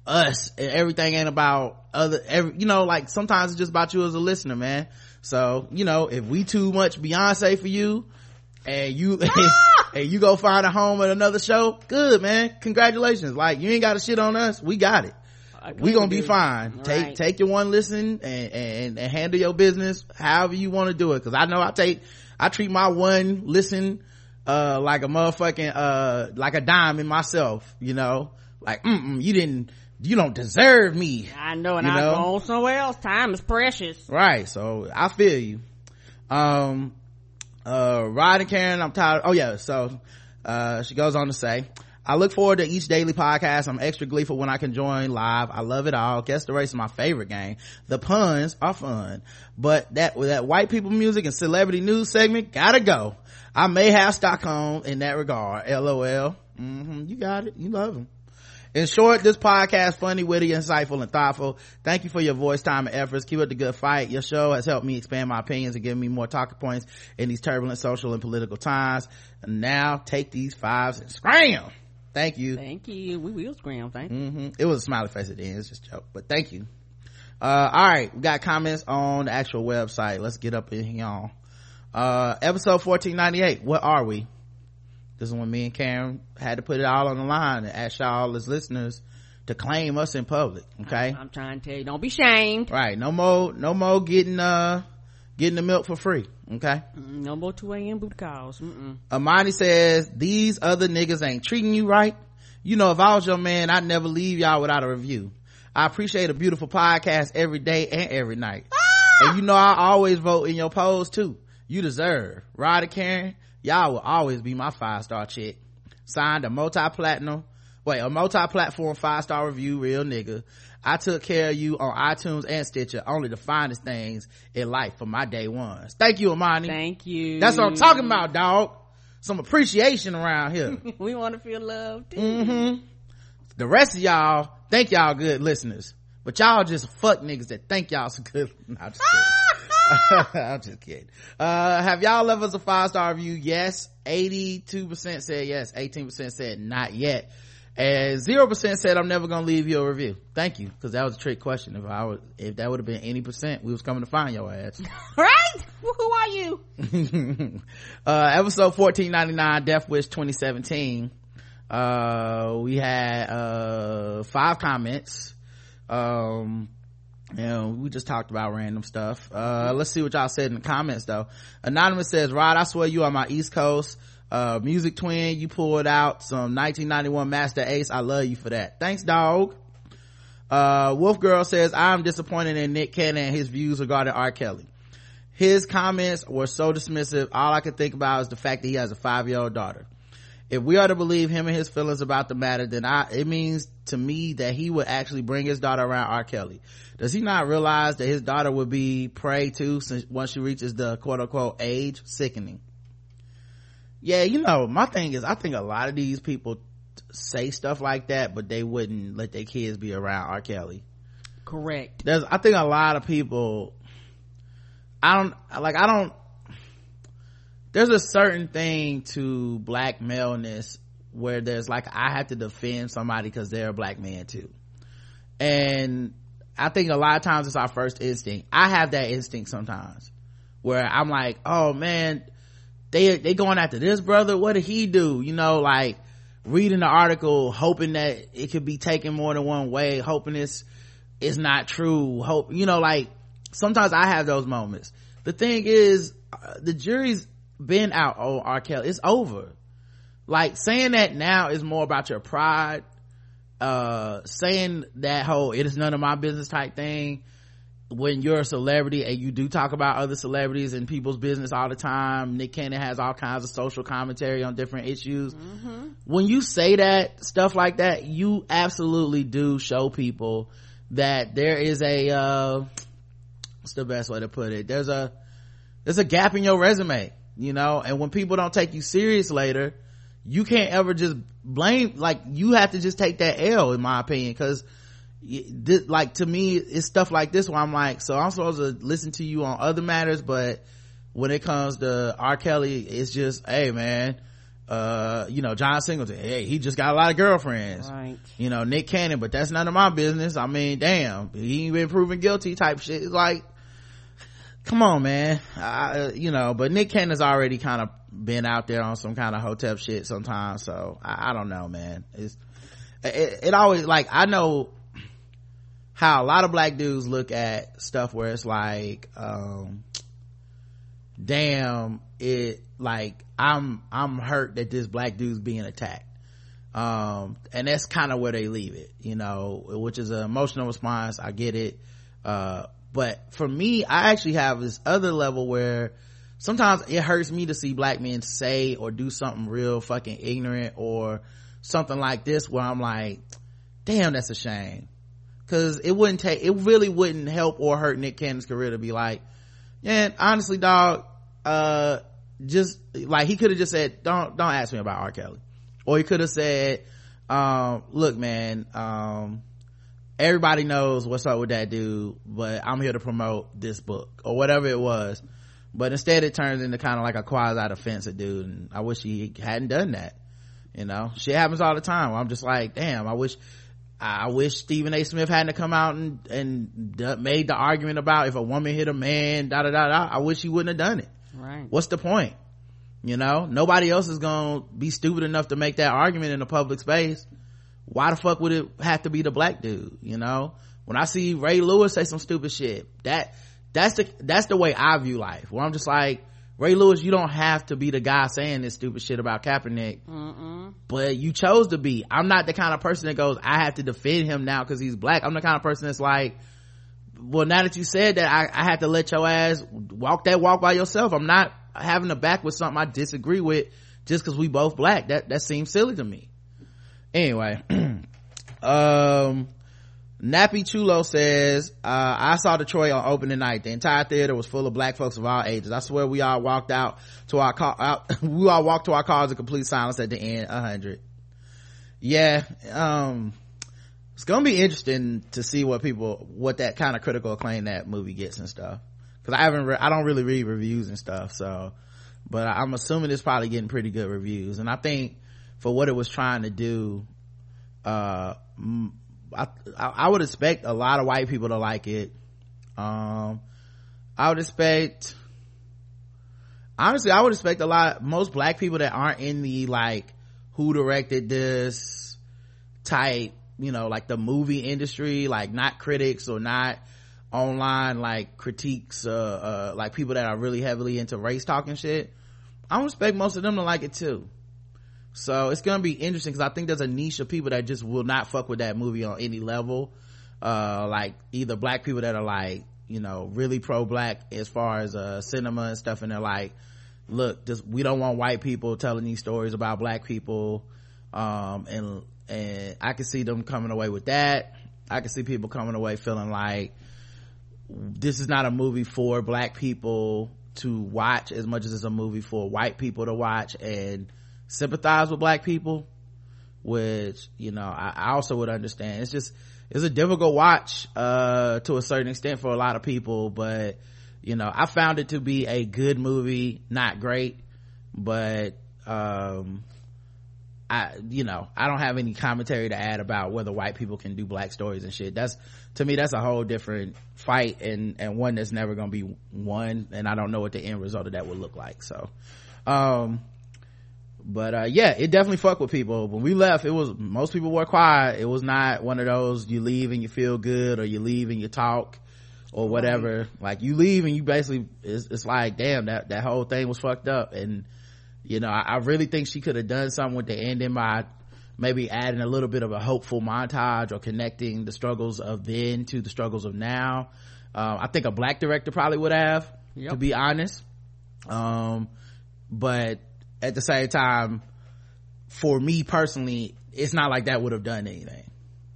us and everything ain't about other every you know like sometimes it's just about you as a listener, man. So you know if we too much Beyonce for you and you ah! and you go find a home at another show, good, man, congratulations. Like you ain't gotta shit on us, we got it, we gonna be fine. Right. take take your one listen and, and and handle your business however you want to do it, because I know I take I treat my one listen uh like a motherfucking uh like a dime in myself, you know, like mm you didn't you don't deserve me. I know, and you I know? go on somewhere else. Time is precious, right? So I feel you. Um uh Rod and Karen, I'm tired. Oh yeah, so uh she goes on to say, I look forward to each daily podcast. I'm extra gleeful when I can join live. I love it all. Guess the Race is my favorite game. The puns are fun, but that that white people music and celebrity news segment gotta go. I may have Stockholm in that regard. LOL. Mm-hmm. You got it. You love them. In short, this podcast funny, witty, insightful, and thoughtful. Thank you for your voice, time, and efforts. Keep up the good fight. Your show has helped me expand my opinions and give me more talking points in these turbulent social and political times. And now take these fives and scram. Thank you. Thank you. We will scram. Thank you. Mm-hmm. It was a smiley face at the end. It's just a joke, but thank you. Uh, all right. We got comments on the actual website. Let's get up in here. Uh, episode fourteen ninety-eight. What are we? This is when me and Karen had to put it all on the line and ask y'all as listeners to claim us in public. Okay. I'm, I'm trying to tell you, don't be shamed. Right. No more, no more getting, uh, getting the milk for free. Okay. No more two a.m. boot calls. Mm-mm. Amani says, these other niggas ain't treating you right. You know, if I was your man, I'd never leave y'all without a review. I appreciate a beautiful podcast every day and every night. Ah! And you know, I always vote in your polls too. You deserve. Rod and Karen, y'all will always be my five-star chick. Signed, a multi-platinum, wait, a multi-platform five-star review, real nigga. I took care of you on iTunes and Stitcher, only the finest things in life for my day ones. Thank you, Amani. Thank you. That's what I'm talking about, dog. Some appreciation around here. We want to feel loved too. Mm-hmm. The rest of y'all think y'all good listeners, but y'all just fuck niggas that think y'all so good. No, I'm just kidding. I'm just kidding. Uh, have y'all left us a five-star review? Yes. eighty-two percent said yes. eighteen percent said not yet. And zero percent said I'm never gonna leave you a review. Thank you, because that was a trick question. If I was, if that would have been any percent, we was coming to find your ass. Right? Who are you? uh, episode fourteen ninety-nine, Death Wish twenty seventeen. Uh, we had, uh, five comments. Um, you know, we just talked about random stuff. Uh, let's see what y'all said in the comments though. Anonymous says, Rod, I swear you are my East Coast uh music twin. You pulled out some nineteen ninety-one Master Ace. I love you for that. Thanks, dog. uh Wolf Girl says, I'm disappointed in Nick Cannon and his views regarding R. Kelly. His comments were so dismissive. All I could think about is the fact that he has a five-year-old daughter. If we are to believe him and his feelings about the matter, then I it means to me that he would actually bring his daughter around R. Kelly. Does he not realize that his daughter would be prey to since once she reaches the quote-unquote age? Sickening. Yeah, you know, my thing is, I think a lot of these people say stuff like that, but they wouldn't let their kids be around R. Kelly. Correct. There's, I think a lot of people, I don't, like, I don't, there's a certain thing to black maleness where there's like, I have to defend somebody because they're a black man too. And I think a lot of times it's our first instinct. I have that instinct sometimes where I'm like, oh man, they they going after this brother, what did he do? You know, like reading the article hoping that it could be taken more than one way, hoping it's it's not true, hope, you know, like sometimes I have those moments. The thing is, uh, the jury's been out on R. Kelly. It's over. Like saying that now is more about your pride. Uh saying that whole it is none of my business type thing when you're a celebrity and you do talk about other celebrities and people's business all the time. Nick Cannon has all kinds of social commentary on different issues. Mm-hmm. When you say that stuff like that, you absolutely do show people that there is a uh what's the best way to put it, there's a there's a gap in your resume, you know. And when people don't take you serious later, you can't ever just blame, like you have to just take that L, in my opinion, because like to me it's stuff like this where I'm like, so I'm supposed to listen to you on other matters, but when it comes to R. Kelly, it's just, hey man, uh you know, John Singleton, hey, he just got a lot of girlfriends, right? You know, Nick Cannon, but that's none of my business. I mean, damn, he ain't been proven guilty type shit. It's like, come on, man. I, you know, but Nick Cannon's already kind of been out there on some kind of hotep shit sometimes, so I, I don't know, man. It's it, it always, like, I know how a lot of black dudes look at stuff where it's like, um damn, it, like, i'm i'm hurt that this black dude's being attacked, um and that's kind of where they leave it, you know, which is an emotional response. I get it, uh but for me, I actually have this other level where sometimes it hurts me to see black men say or do something real fucking ignorant or something like this, where I'm like, damn, that's a shame. Because it wouldn't take, it really wouldn't help or hurt Nick Cannon's career to be like, yeah, honestly, dog, uh just like, he could have just said, don't don't ask me about R. Kelly, or he could have said, um look, man, um everybody knows what's up with that dude, but I'm here to promote this book, or whatever it was. But instead it turns into kind of like a quasi defense of dude, and I wish he hadn't done that. You know, shit happens all the time. I'm just like, damn, I wish I wish Stephen A. Smith hadn't come out and and d- made the argument about if a woman hit a man, da da da da. I wish he wouldn't have done it. Right. What's the point? You know, nobody else is gonna be stupid enough to make that argument in a public space. Why the fuck would it have to be the black dude? You know, when I see Ray Lewis say some stupid shit, that that's the that's the way I view life, where I'm just like, Ray Lewis, you don't have to be the guy saying this stupid shit about Kaepernick. Mm-mm. But you chose to be. I'm not the kind of person that goes, I have to defend him now because he's black. I'm the kind of person that's like, well, now that you said that, I, I have to let your ass walk that walk by yourself. I'm not having to back with something I disagree with just because we both black. That that seems silly to me. Anyway, um Nappy Chulo says, uh I saw Detroit on opening night. The entire theater was full of black folks of all ages. I swear we all walked out to our car out we all walked to our cars in complete silence at the end. A hundred. Yeah, um it's gonna be interesting to see what people, what that kind of critical acclaim that movie gets and stuff, because I haven't re- I don't really read reviews and stuff, so, but I'm assuming it's probably getting pretty good reviews. And I think for what it was trying to do, uh I, I would expect a lot of white people to like it. um I would expect, honestly, I would expect a lot, most black people that aren't in the like who directed this type, you know, like the movie industry, like not critics or not online like critiques, uh, uh like people that are really heavily into race talking shit, I would expect most of them to like it too. So it's gonna be interesting, because I think there's a niche of people that just will not fuck with that movie on any level, uh like either black people that are like, you know, really pro-black as far as uh cinema and stuff, and they're like, look, just, we don't want white people telling these stories about black people, um and and I can see them coming away with that. I can see people coming away feeling like this is not a movie for black people to watch as much as it's a movie for white people to watch and sympathize with black people, which, you know, I, I also would understand. It's just, it's a difficult watch uh to a certain extent for a lot of people, but, you know, I found it to be a good movie, not great, but um I, you know, I don't have any commentary to add about whether white people can do black stories and shit. That's, to me, that's a whole different fight, and and one that's never gonna be won, and I don't know what the end result of that would look like. So um but uh yeah, it definitely fucked with people. When we left, it was, most people were quiet. It was not one of those you leave and you feel good, or you leave and you talk or whatever. Right. Like, you leave and you basically, it's, it's like, damn, that that whole thing was fucked up. And you know, I, I really think she could have done something with the ending by maybe adding a little bit of a hopeful montage, or connecting the struggles of then to the struggles of now. um I think a black director probably would have, yep. to be honest. Um but at the same time, for me personally, it's not like that would have done anything.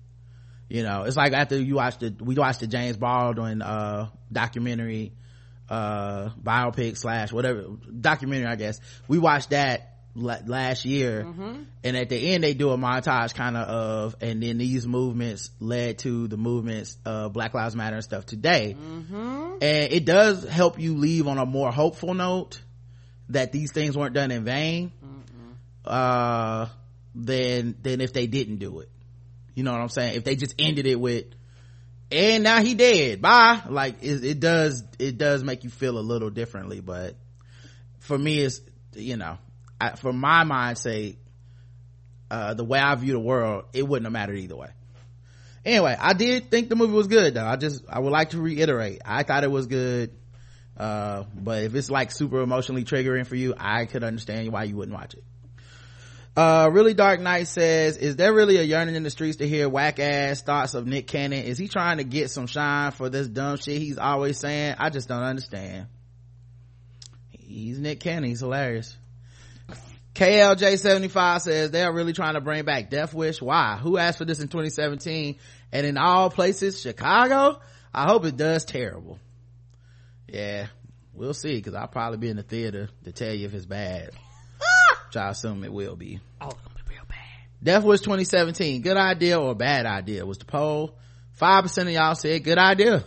You know, it's like after you watched the we watched the James Baldwin uh documentary, uh biopic slash whatever documentary, I guess. We watched that la- last year, mm-hmm. and at the end they do a montage kind of of and then these movements led to the movements of Black Lives Matter and stuff today, mm-hmm. and it does help you leave on a more hopeful note that these things weren't done in vain. Mm-hmm. uh than than if they didn't do it. You know what I'm saying? If they just ended it with, and now he dead, bye. Like it, it does it does make you feel a little differently, but for me it's, you know, I, for my mind's sake, uh the way I view the world, it wouldn't have mattered either way. Anyway, I did think the movie was good though. I just I would like to reiterate, I thought it was good, uh but if it's like super emotionally triggering for you, I could understand why you wouldn't watch it. Uh, Really Dark Knight says, is there really a yearning in the streets to hear whack ass thoughts of Nick Cannon? Is he trying to get some shine for this dumb shit he's always saying? I just don't understand. He's Nick Cannon. He's hilarious. K L J seventy-five says, they're really trying to bring back Death Wish. Why? Who asked for this in twenty seventeen? And in all places, Chicago? I hope it does terrible. Yeah, we'll see, because I'll probably be in the theater to tell you if it's bad. Which I assume it will be. Oh, it's gonna be real bad. Death Wish twenty seventeen, good idea or bad idea was the poll. Five percent of y'all said good idea.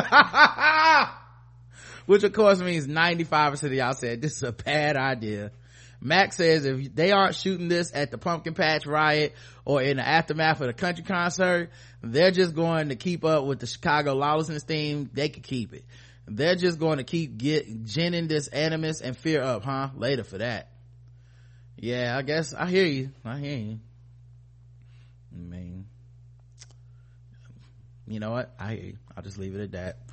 Which of course means ninety-five percent of y'all said this is a bad idea. Max says if they aren't shooting this at the Pumpkin Patch riot or in the aftermath of the country concert, they're just going to keep up with the Chicago lawlessness theme. They could keep it. They're just going to keep get ginning this animus and fear up, huh? Later for that. Yeah, I guess I hear you. I hear you. I mean, you know what? I hear you. I'll just leave it at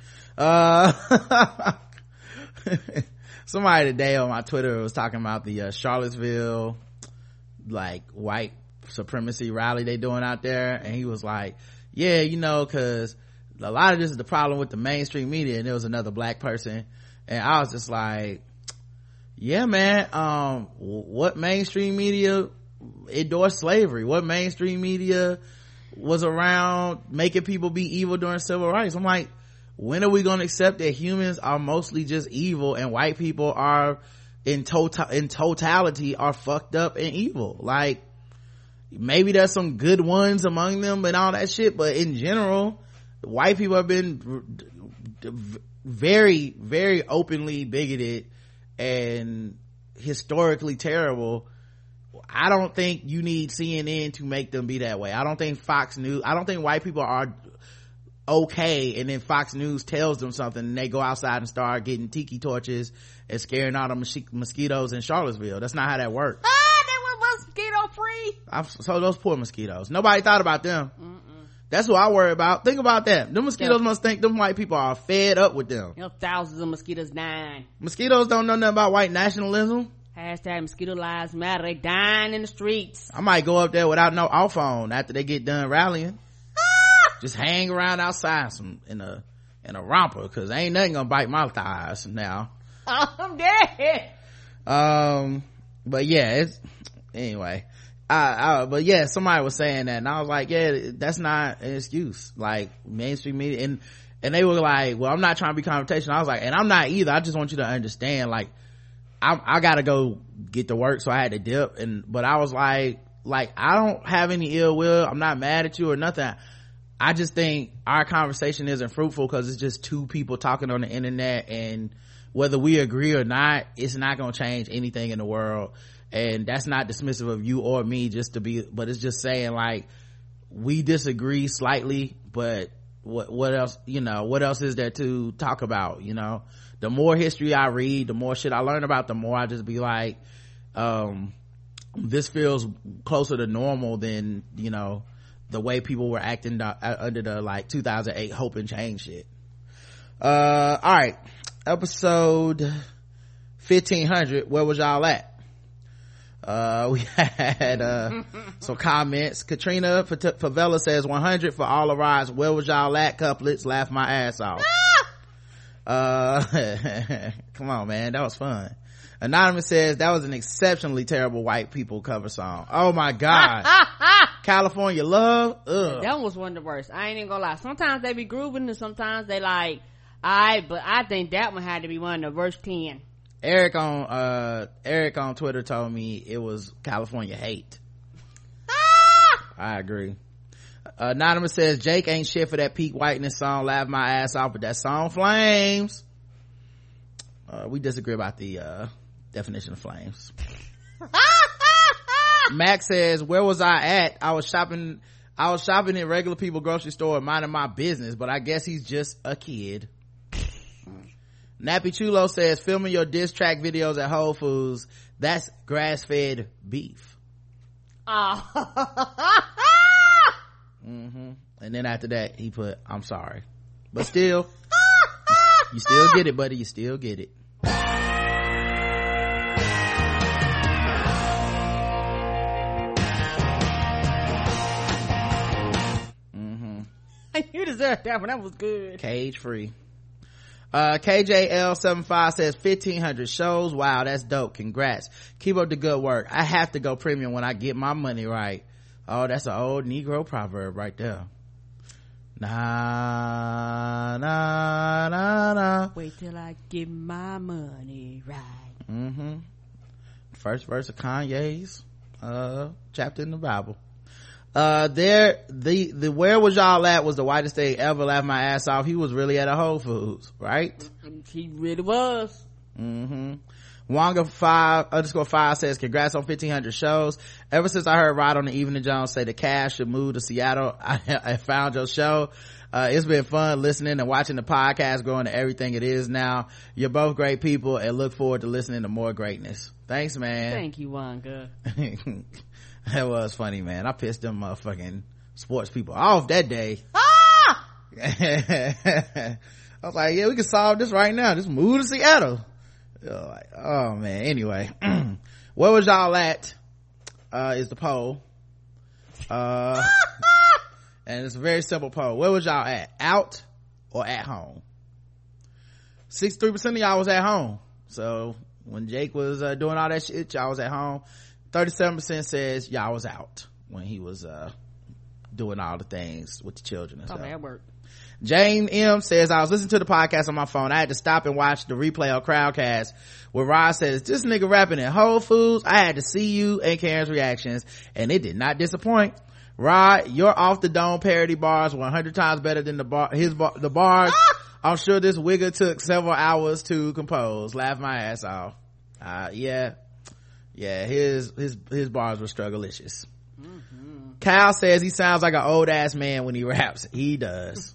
that. Uh, somebody today on my Twitter was talking about the uh, Charlottesville, like, white supremacy rally they doing out there. And he was like, yeah, you know, cause a lot of this is the problem with the mainstream media. And there was another black person. And I was just like, yeah, man, um what mainstream media endorsed slavery? What mainstream media was around making people be evil during civil rights? I'm like, when are we going to accept that humans are mostly just evil and white people are in total in totality are fucked up and evil? Like, maybe there's some good ones among them and all that shit, but in general, white people have been very very openly bigoted and historically terrible. I don't think you need C N N to make them be that way. I don't think Fox News, I don't think white people are okay and then Fox News tells them something and they go outside and start getting tiki torches and scaring all the mos- mosquitoes in Charlottesville. That's not how that works. Ah, they were mosquito free. I'm, so those poor mosquitoes, nobody thought about them. Mm-mm. That's what I worry about. Think about that. Them mosquitoes yeah. must think them white people are fed up with them. You know, thousands of mosquitoes dying. Mosquitoes don't know nothing about white nationalism. Hashtag mosquito lives matter. They dying in the streets. I might go up there without no off phone after they get done rallying. Just hang around outside some in a in a romper, because ain't nothing gonna bite my thighs now. I'm dead. Um, but yeah, it's anyway. I, I, but yeah, somebody was saying that and I was like, yeah, that's not an excuse. Like, mainstream media, and and they were like, well, I'm not trying to be confrontational. I was like, and I'm not either. I just want you to understand, like, I, I gotta go get to work, so I had to dip. And but I was like, like I don't have any ill will. I'm not mad at you or nothing. I just think our conversation isn't fruitful because it's just two people talking on the internet, and whether we agree or not, it's not gonna change anything in the world. And that's not dismissive of you or me, just to be, but it's just saying, like, we disagree slightly, but what what else, you know, what else is there to talk about? You know, the more history I read, the more shit I learn about, the more I just be like, um this feels closer to normal than, you know, the way people were acting the, uh, under the like two thousand eight hope and change shit. Uh all right, episode fifteen hundred, where was y'all at? Uh we had uh some comments. Katrina Favela says one hundred for all the rides. Where was y'all at? Couplets, laugh my ass off. uh come on, man, that was fun. Anonymous says that was an exceptionally terrible white people cover song. Oh my god. California Love. Ugh. That was one of the worst. I ain't even gonna lie. Sometimes they be grooving and sometimes they like, alright, but I think that one had to be one of the verse ten. Eric on uh Eric on Twitter told me it was California Hate. I agree. Uh, Anonymous says Jake ain't shit for that peak whiteness song, laugh my ass off, but that song flames. Uh we disagree about the uh definition of flames. Max says, where was I at? I was shopping, I was shopping in regular people grocery store, minding my business, but I guess he's just a kid. Nappy Chulo says, filming your diss track videos at Whole Foods, that's grass-fed beef. Oh. Mm-hmm. And then after that, he put, I'm sorry. But still, you still get it, buddy. You still get it. Mm-hmm. You deserve that one. That was good. Cage free. Uh, K J L seventy-five says fifteen hundred shows. Wow, that's dope. Congrats. Keep up the good work. I have to go premium when I get my money right. Oh, that's an old Negro proverb right there. Nah, nah, nah, nah. Wait till I get my money right. Mm-hmm. First verse of Kanye's, uh, chapter in the Bible. Uh, there, the, the, where was y'all at was the whitest thing ever. Laughed my ass off. He was really at a Whole Foods, right? He really was. Mm-hmm. Wonga five underscore five says, congrats on fifteen hundred shows. Ever since I heard Rod on the Evening Jones say the cast should move to Seattle, I, I found your show. Uh, it's been fun listening and watching the podcast growing to everything it is now. You're both great people and look forward to listening to more greatness. Thanks, man. Thank you, Wonga. That was funny, man. I pissed them motherfucking sports people off that day. Ah! I was like, yeah, we can solve this right now. Just move to Seattle. Like, oh man. Anyway, where was y'all at? Uh, is the poll. Uh, and it's a very simple poll. Where was y'all at? Out or at home? sixty-three percent of y'all was at home. So when Jake was uh, doing all that shit, y'all was at home. thirty-seven percent says y'all was out when he was uh doing all the things with the children and stuff. That worked. Jane M says, I was listening to the podcast on my phone. I had to stop and watch the replay on Crowdcast where Rod says, this nigga rapping at Whole Foods. I had to see you and Karen's reactions and it did not disappoint. Rod, your off the dome parody bars were one hundred times better than the bar, his bar, the bars. I'm sure this wigger took several hours to compose. Laugh my ass off. Uh, yeah. Yeah, his, his, his bars were strugglicious. Mm-hmm. Kyle says he sounds like an old ass man when he raps. He does.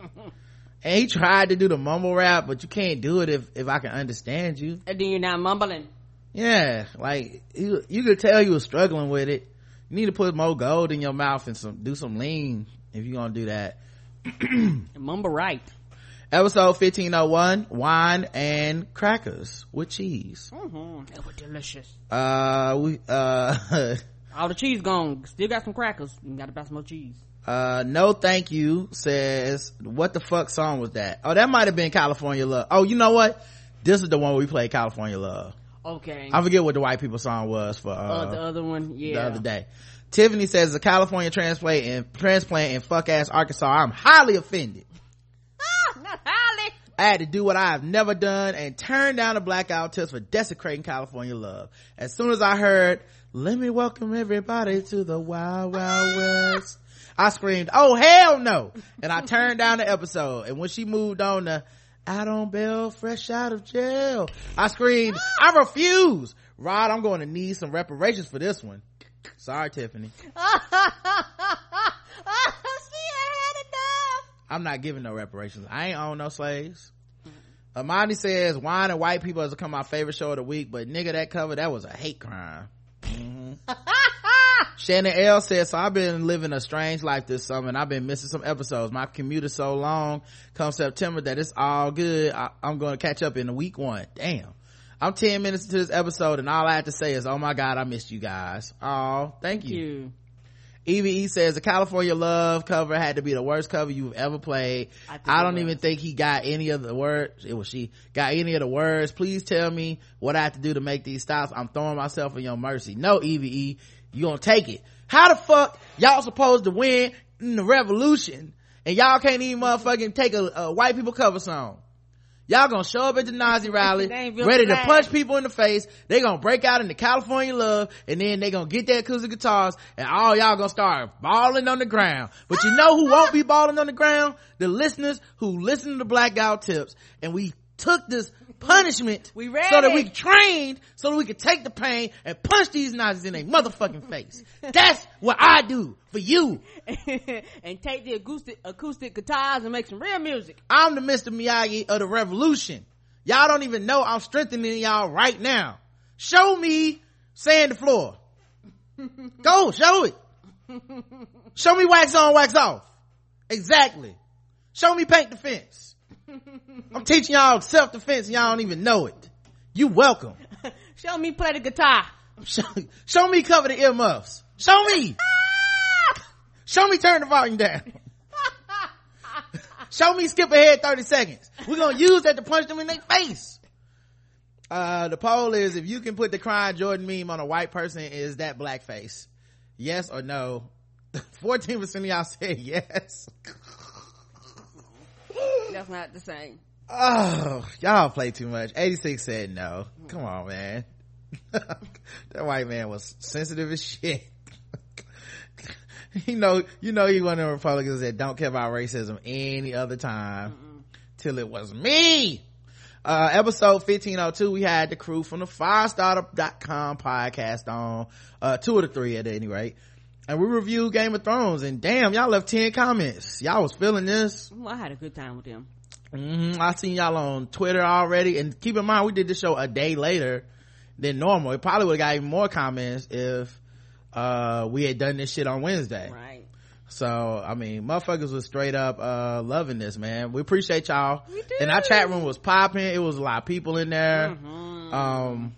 And he tried to do the mumble rap, but you can't do it if, if I can understand you. And then you're not mumbling. Yeah, like, you, you could tell you was struggling with it. You need to put more gold in your mouth and some, do some lean if you're gonna do that. Mumble right. Episode fifteen oh one, wine and crackers with cheese. Mm-hmm. They were delicious. Uh, we, uh, all the cheese gone. Still got some crackers. You gotta buy some more cheese. Uh, no thank you says, what the fuck song was that? Oh, that might have been California Love. Oh, you know what? This is the one where we played California Love. Okay. I forget what the white people song was for, uh, uh the other one. Yeah. The other day. Tiffany says, a California transplant in, transplant in fuck ass Arkansas. I'm highly offended. Ah, not highly. I had to do what I have never done and turn down the blackout tips for desecrating California Love. As soon as I heard, let me welcome everybody to the Wild Wild West, I screamed, oh hell no, and I turned down the episode. And when she moved on to out on bail fresh out of jail, I screamed, I refuse. Rod, I'm going to need some reparations for this one. Sorry, Tiffany. She had enough. I'm not giving no reparations. I ain't own no slaves. Amani says, wine and white people has become my favorite show of the week, but nigga, that cover, that was a hate crime. Mm-hmm. Shannon L says, so I've been living a strange life this summer and I've been missing some episodes. My commute is so long come September that it's all good. I, I'm going to catch up in the week one. Damn. I'm ten minutes into this episode and all I have to say is, oh my God, I missed you guys. Oh, thank you. you. E V E says the California Love cover had to be the worst cover you've ever played. I, I don't even think he got any of the words. It was she got any of the words. Please tell me what I have to do to make these stops. I'm throwing myself in your mercy. No, E V E, you gonna take it. How the fuck y'all supposed to win in the revolution and y'all can't even motherfucking take a, a white people cover song? Y'all gonna show up at the Nazi rally ready to punch people in the face. They gonna break out into California Love and then they gonna get their acoustic guitars and all y'all gonna start balling on the ground. But you know who won't be balling on the ground? The listeners who listen to the Blackout Tips. And we took this punishment we ready. so that we trained so that we could take the pain and punch these Nazis in their motherfucking face. That's what I do for you. And take the acoustic acoustic guitars and make some real music. I'm the Mister Miyagi of the revolution. Y'all don't even know I'm strengthening y'all right now. Show me sand the floor. Go, show it. Show me wax on, wax off. Exactly. Show me paint the fence. I'm teaching y'all self-defense and y'all don't even know it. You welcome. Show me play the guitar. Show, show me cover the earmuffs. Show me. Show me turn the volume down. Show me skip ahead thirty seconds. We're gonna use that to punch them in their face. Uh, the poll is, if you can put the crying Jordan meme on a white person, is that blackface? Yes or no? fourteen percent of y'all said yes. That's not the same. Oh, y'all play too much. eighty-six said no. Come on, man. That white man was sensitive as shit. you know, you know he one of the Republicans that don't care about racism any other time. Mm-mm. Till it was me. Uh, episode fifteen oh two, we had the crew from the firestarter dot com podcast on, uh, two of the three at any rate. And we reviewed Game of Thrones, and damn, y'all left ten comments. Y'all was feeling this. Well, I had a good time with them. Mm-hmm. I seen y'all on Twitter already, and keep in mind, we did this show a day later than normal. It probably would have got even more comments if, uh, we had done this shit on Wednesday. Right. So, I mean, motherfuckers was straight up, uh, loving this, man. We appreciate y'all. We do. And our chat room was popping. It was a lot of people in there. Mm-hmm. Um,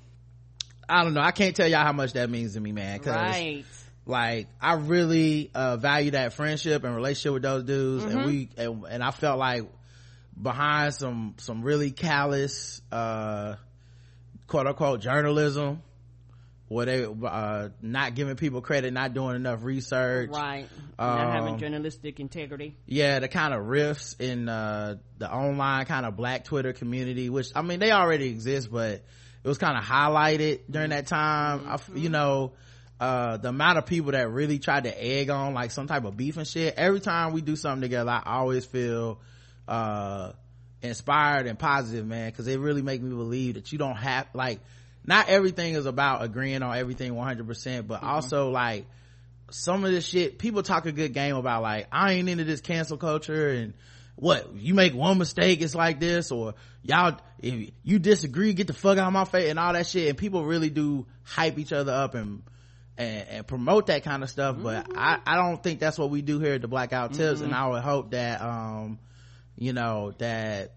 I don't know. I can't tell y'all how much that means to me, man. Cause, right. like, I really, uh, value that friendship and relationship with those dudes. Mm-hmm. And we, and, and I felt like behind some, some really callous, uh, quote unquote journalism, where they uh not giving people credit, not doing enough research, right, um, not having journalistic integrity. Yeah, the kind of rifts in uh the online kind of black Twitter community, which I mean they already exist, but it was kind of highlighted during that time. Mm-hmm. I, you know, uh the amount of people that really tried to egg on like some type of beef and shit. Every time we do something together, I always feel uh inspired and positive, man, because it really make me believe that you don't have, like, not everything is about agreeing on everything one hundred percent, but mm-hmm. also like some of this shit, people talk a good game about, like, I ain't into this cancel culture, and what, you make one mistake it's like this, or y'all, if you disagree, get the fuck out of my face, and all that shit. And people really do hype each other up and and, and promote that kind of stuff. Mm-hmm. But I, I don't think that's what we do here at the Blackout Tips. Mm-hmm. And I would hope that um you know that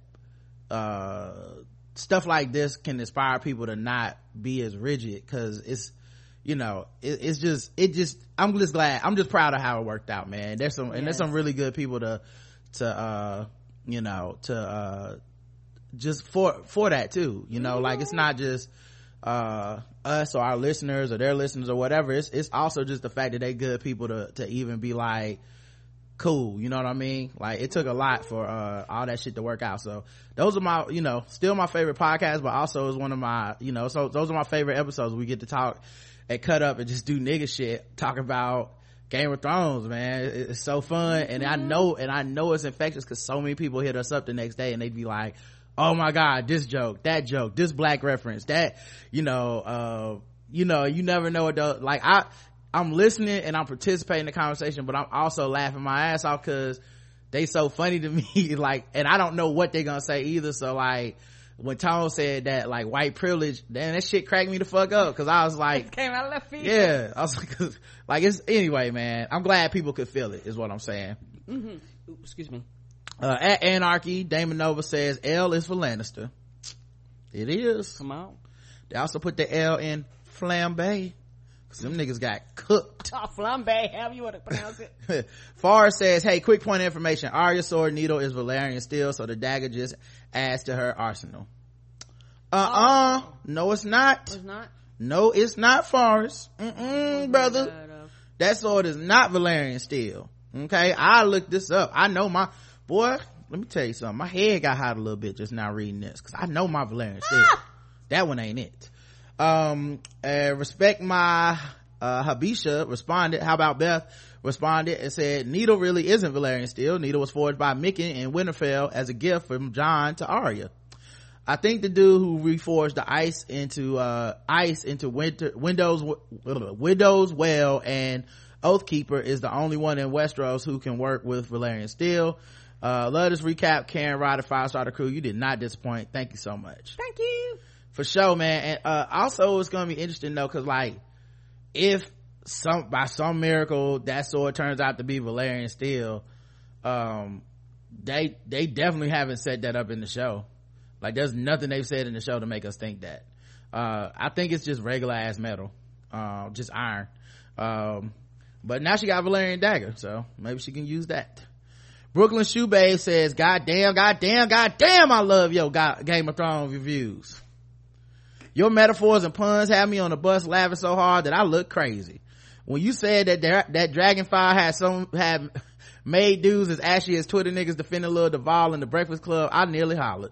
uh stuff like this can inspire people to not be as rigid, because it's, you know, it, it's just it just I'm just glad, I'm just proud of how it worked out, man. There's some yes. and there's some really good people to to uh you know to uh just for for that too, you know. Mm-hmm. Like, it's not just uh us or our listeners or their listeners or whatever. It's it's also just the fact that they good people to to even be like, cool, you know what I mean? Like, it took a lot for uh all that shit to work out. So those are my, you know, still my favorite podcast, but also is one of my, you know, so those are my favorite episodes. We get to talk and cut up and just do nigga shit, talk about Game of Thrones, man. It's so fun. And I know and I know it's infectious, because so many people hit us up the next day and they'd be like, oh my god, this joke, that joke, this black reference, that, you know, uh you know, you never know what those, like, I I'm listening and I'm participating in the conversation, but I'm also laughing my ass off because they so funny to me. Like, and I don't know what they're gonna say either. So, like, when Tone said that, like, white privilege, then that shit cracked me the fuck up, because I was like, it came out of left field. Yeah, I was like, like, it's, anyway, man, I'm glad people could feel it, is what I'm saying. Mm-hmm. Ooh, excuse me. Uh, at Anarchy, Damon Nova says L is for Lannister. It is. Come on. They also put the L in flambe. Them niggas got cooked. Oh, flambe, however you want to pronounce it. Farr says, hey, quick point of information. Arya's sword needle is Valyrian steel, so the dagger just adds to her arsenal. Uh-uh. Oh. No, it's not. It's not? No, it's not, Forrest. Mm-mm, brother. That sword is not Valyrian steel. Okay? I looked this up. I know my... Boy, let me tell you something. My head got hot a little bit just now reading this, because I know my Valyrian steel. Ah! That one ain't it. um uh, respect my uh Habisha responded, how about Beth responded and said, needle really isn't Valyrian steel. Needle was forged by Mikken and Winterfell as a gift from Jon to Arya. I think the dude who reforged the ice into uh ice into winter windows windows well and Oathkeeper is the only one in Westeros who can work with Valyrian steel. Uh love this recap. Karen Ryder, five star crew, you did not disappoint. Thank you so much. Thank you for sure, man. And uh also it's gonna be interesting though, because like if some by some miracle that sword turns out to be Valyrian steel, um they they definitely haven't set that up in the show. Like there's nothing they've said in the show to make us think that. uh I think it's just regular ass metal, uh, just iron. Um but now she got Valyrian dagger, so maybe she can use that. Brooklyn Shoe Babe says, god damn god damn god damn I love your God, Game of Thrones reviews. Your metaphors and puns have me on the bus laughing so hard that I look crazy. When you said that that, that Dragonfire had some had made dudes as ashy as Twitter niggas defending Lil Duval in the Breakfast Club, I nearly hollered.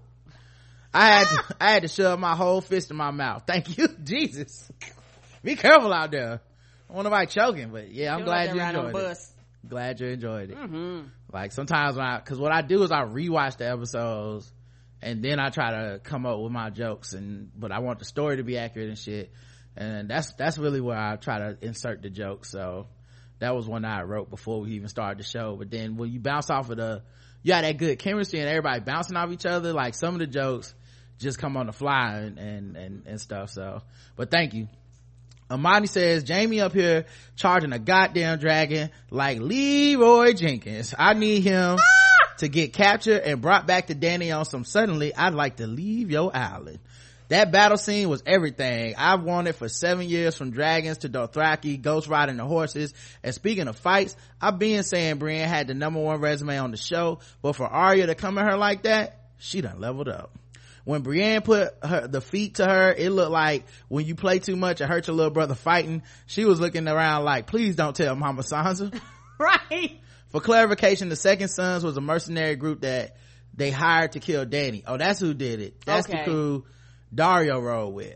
I had to, I had to shove my whole fist in my mouth. Thank you. Jesus. Be careful out there. I want nobody choking, but yeah, I'm Feel glad like you right enjoyed it. bus. Glad you enjoyed it. Mm-hmm. Like sometimes when I, cause what I do is I rewatch the episodes and then I try to come up with my jokes, and, but I want the story to be accurate and shit. And that's, that's really where I try to insert the jokes. So that was one I wrote before we even started the show. But then when you bounce off of the, you had that good chemistry and everybody bouncing off each other, like some of the jokes just come on the fly and, and, and, and stuff. So, but thank you. Amani says, Jamie up here charging a goddamn dragon like Leroy Jenkins. I need him ah! to get captured and brought back to Danny on some suddenly I'd like to leave your island. That battle scene was everything I've wanted for seven years, from dragons to Dothraki, ghost riding the horses. And speaking of fights, I've been saying Brienne had the number one resume on the show, but for Arya to come at her like that, she done leveled up. When Brienne put her, the feet to her, it looked like when you play too much and hurt your little brother fighting. She was looking around like, please don't tell Mama Sansa. Right. For clarification, the Second Sons was a mercenary group that they hired to kill Dany. Oh, that's who did it. That's okay. the crew Dario rode with.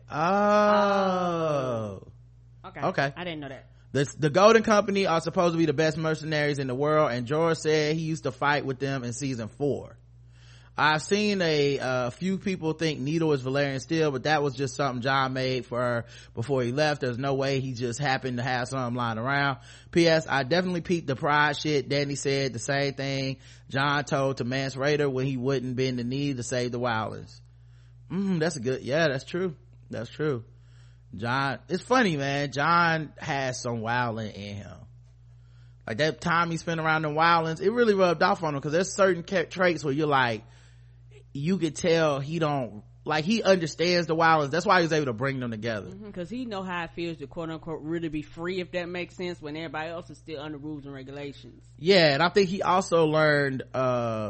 Oh. Okay. Okay. I didn't know that. The, the Golden Company are supposed to be the best mercenaries in the world, and Jorah said he used to fight with them in season four. I've seen a uh, few people think Needle is Valyrian steel, but that was just something John made for her before he left. There's no way he just happened to have something lying around. P S. I definitely peeped the pride shit. Danny said the same thing John told to Mance Rayder when he wouldn't bend the knee to save the Wildlings. Mm, that's a good, yeah, that's true. That's true. John, it's funny, man. John has some wildling in him. Like that time he spent around the wildlings, it really rubbed off on him, because there's certain traits where you're like, you could tell he don't, like he understands the wildlings. That's why he was able to bring them together. Because mm-hmm, he know how it feels to quote unquote really be free, if that makes sense, when everybody else is still under rules and regulations. Yeah, and I think he also learned uh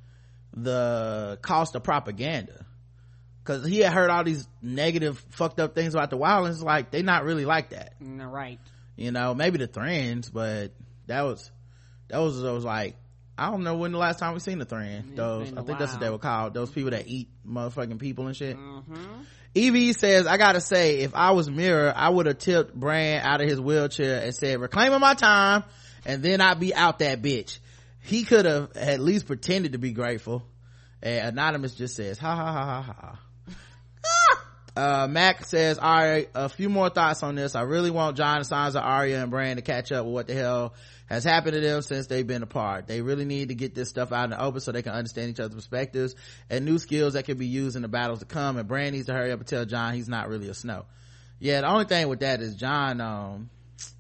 the cost of propaganda. Because he had heard all these negative, fucked up things about the wildlings. Like, they not really like that. Mm, right. You know, maybe the Thrins, but that was, that was, it was like, I don't know when the last time we seen the Thrin. Those, I think while. That's what they were called. Those people that eat motherfucking people and shit. Mm-hmm. Evie says, I gotta say, if I was Mirror, I would have tipped Bran out of his wheelchair and said, reclaiming my time, and then I'd be out that bitch. He could have at least pretended to be grateful. And Anonymous just says, ha ha ha ha ha. Uh, Mac says, all right, a few more thoughts on this. I really want Jon, Sansa, Arya, and Bran to catch up with what the hell has happened to them since they've been apart. They really need to get this stuff out in the open so they can understand each other's perspectives and new skills that can be used in the battles to come. And Bran needs to hurry up and tell Jon he's not really a Snow. Yeah, the only thing with that is Jon, um,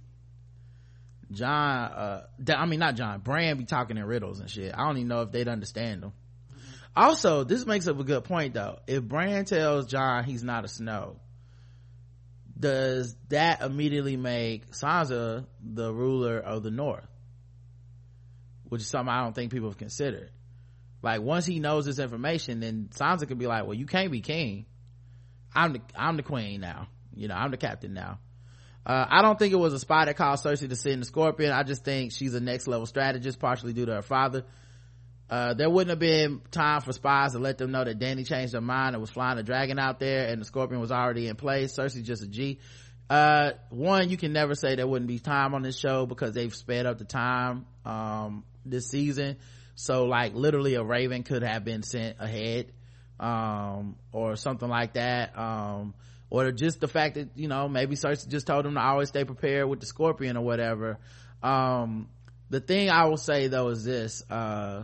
Jon, uh, I mean, not Jon, Bran be talking in riddles and shit. I don't even know if they'd understand them. Also, this makes up a good point though. If Bran tells Jon he's not a Snow, does that immediately make Sansa the ruler of the North? Which is something I don't think people have considered. Like, once he knows this information, then Sansa could be like, well, you can't be king. I'm the, I'm the queen now. You know, I'm the captain now. Uh, I don't think it was a spy that caused Cersei to sit in the Scorpion. I just think she's a next level strategist, partially due to her father. Uh, there wouldn't have been time for spies to let them know that Dany changed her mind and was flying a dragon out there and the Scorpion was already in place. Cersei's just a G. Uh, one, you can never say there wouldn't be time on this show because they've sped up the time, um, this season. So like literally a Raven could have been sent ahead, um or something like that, um or just the fact that, you know, maybe Cersei just told him to always stay prepared with the scorpion or whatever. Um the thing I will say though is this, uh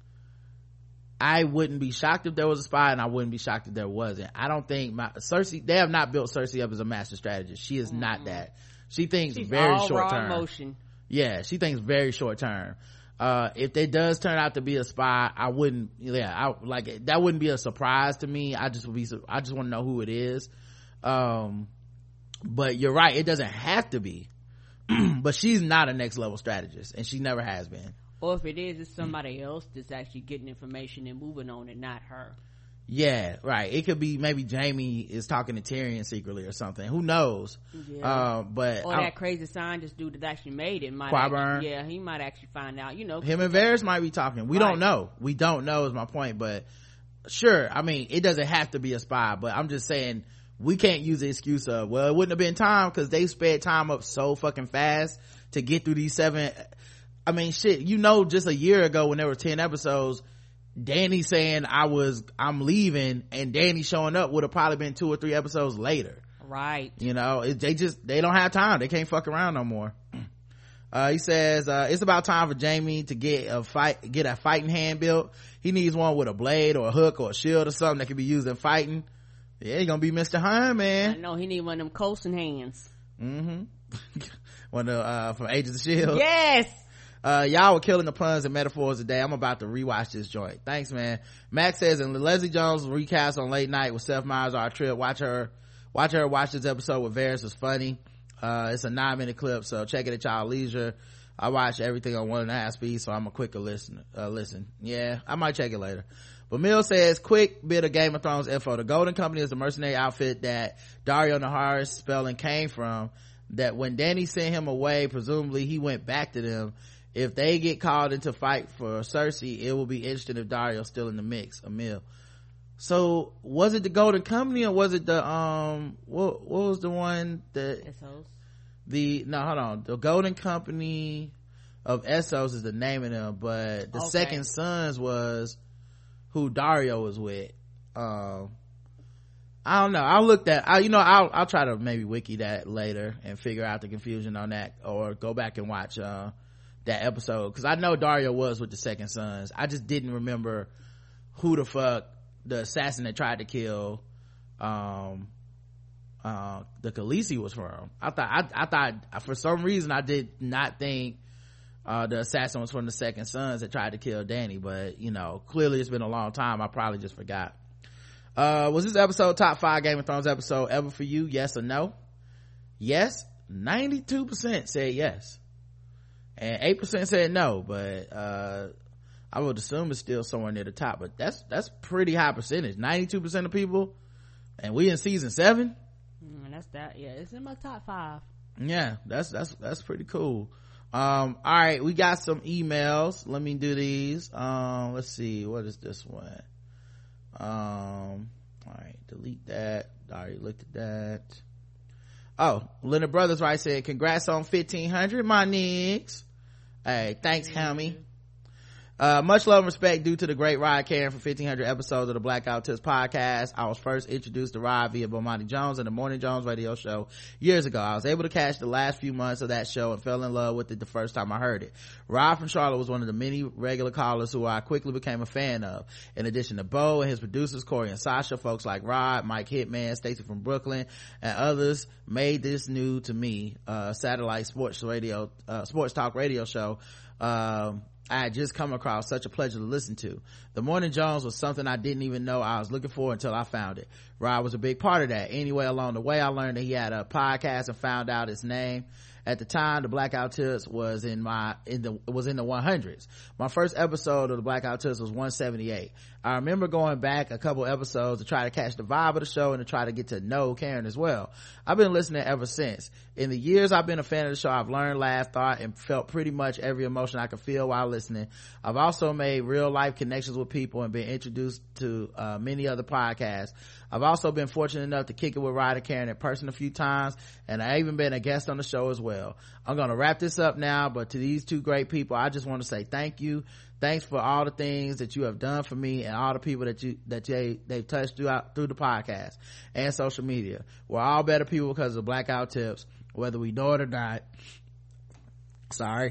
I wouldn't be shocked if there was a spy, and I wouldn't be shocked if there wasn't. I don't think my Cersei, they have not built Cersei up as a master strategist. She is mm-hmm. not that. She thinks She's very all short term. Motion. Yeah, she thinks very short term. Uh, if it does turn out to be a spy, I wouldn't, yeah, I like, that wouldn't be a surprise to me. I just would be, I just want to know who it is. Um, but you're right, it doesn't have to be. But she's not a next level strategist, and she never has been. Or if it is, it's somebody else that's actually getting information and moving on it, not her. Yeah, right. It could be maybe Jaime is talking to Tyrion secretly or something. Who knows? Yeah. Uh, but or that crazy scientist dude that actually made it might Qyburn. Actually, yeah, he might actually find out, you know. Him and Varys might be talking. We right. don't know. We don't know is my point. But sure, I mean, it doesn't have to be a spy, but I'm just saying we can't use the excuse of, well, it wouldn't have been time, because they sped time up so fucking fast to get through these seven. I mean, shit, you know, just a year ago when there were ten episodes, Danny saying I was, I'm leaving, and Danny showing up would have probably been two or three episodes later. Right. You know, it, they just, they don't have time. They can't fuck around no more. Uh, he says, uh, it's about time for Jaime to get a fight, get a fighting hand built. He needs one with a blade or a hook or a shield or something that can be used in fighting. Yeah, he's gonna be Mister Hearn, man. I know, he need one of them coasting hands. Mm-hmm. One of, uh, from Agents of S H I E L D. Yes! Uh, y'all were killing the puns and metaphors today. I'm about to rewatch this joint. Thanks, man. Max says, and Leslie Jones recast on Late Night with Seth Meyers, our trip. Watch her, watch her watch this episode with Varys was funny. Uh, it's a nine minute clip, so check it at y'all leisure. I watch everything on one and a half speed, so I'm a quicker listen, uh, listen. Yeah, I might check it later. But Mill says, quick bit of Game of Thrones info. The Golden Company is the mercenary outfit that Daario Naharis spelling came from, that when Danny sent him away, presumably he went back to them. If they get called into fight for Cersei, it will be interesting if Daario's still in the mix. Emil. So was it the Golden Company, or was it the um what what was the one that Essos? The no hold on the Golden Company of Essos is the name of them, but the okay. Second Sons was who Daario was with. Um I don't know. I'll look that. I, you know, I'll I'll try to maybe wiki that later and figure out the confusion on that, or go back and watch uh that episode, because I know Daario was with the Second Sons. I just didn't remember who the fuck the assassin that tried to kill um uh the Khaleesi was from. I thought I, I thought for some reason I did not think uh the assassin was from the Second Sons that tried to kill Danny, but you know, clearly it's been a long time. I probably just forgot. Uh was this episode top five Game of Thrones episode ever for you? Yes or no? Yes, ninety-two percent said yes, and eight percent said no, but uh I would assume it's still somewhere near the top, but that's that's pretty high percentage. ninety-two percent of people, and we in season seven. Mm, that's that. Yeah, it's in my top five. Yeah, that's that's that's pretty cool. Um all right, we got some emails. Let me do these. Um let's see, what is this one? Um all right, delete that. I already looked at that. Oh, Leonard Brothers right said, congrats on fifteen hundred, my niggas. Hey, thanks, homie. Uh, much love and respect due to the great Rod Karen for fifteen hundred episodes of the Blackout Tips podcast. I was first introduced to Rod via Bomani Jones and the Morning Jones radio show years ago. I was able to catch the last few months of that show and fell in love with it the first time I heard it. Rod from Charlotte was one of the many regular callers who I quickly became a fan of. In addition to Bo and his producers, Corey and Sasha, folks like Rod, Mike Hitman, Stacey from Brooklyn, and others made this new to me, uh, satellite sports radio, uh, sports talk radio show, um, I had just come across. Such a pleasure to listen to. The Morning Jones was something I didn't even know I was looking for until I found it. Rod was a big part of that. Anyway, along the way, I learned that he had a podcast and found out his name. At the time, the Blackout Tips was in my in the was in the one hundreds. My first episode of the Blackout Tips was one seventy-eight. I remember going back a couple episodes to try to catch the vibe of the show and to try to get to know Karen as well. I've been listening ever since. In the years I've been a fan of the show, I've learned, laughed, thought, and felt pretty much every emotion I could feel while listening. I've also made real life connections with people and been introduced to uh, many other podcasts. I've also been fortunate enough to kick it with Rod and Karen in person a few times, and I've even been a guest on the show as well. I'm going to wrap this up now, but to these two great people, I just want to say thank you. Thanks for all the things that you have done for me and all the people that you that they they've touched throughout through the podcast and social media. We're all better people because of Blackout Tips, whether we know it or not. Sorry.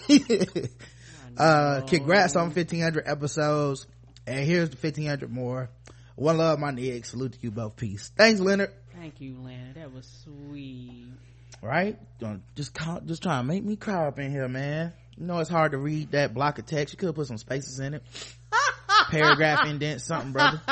uh congrats on fifteen hundred episodes, and here's the fifteen hundred more. One love, my niggas. Salute to you both. Peace. Thanks, Leonard. Thank you, Leonard. That was sweet. Right? Don't just call, just trying to make me cry up in here, man. You know it's hard to read that block of text. You could put some spaces in it. Paragraph indent, something, brother.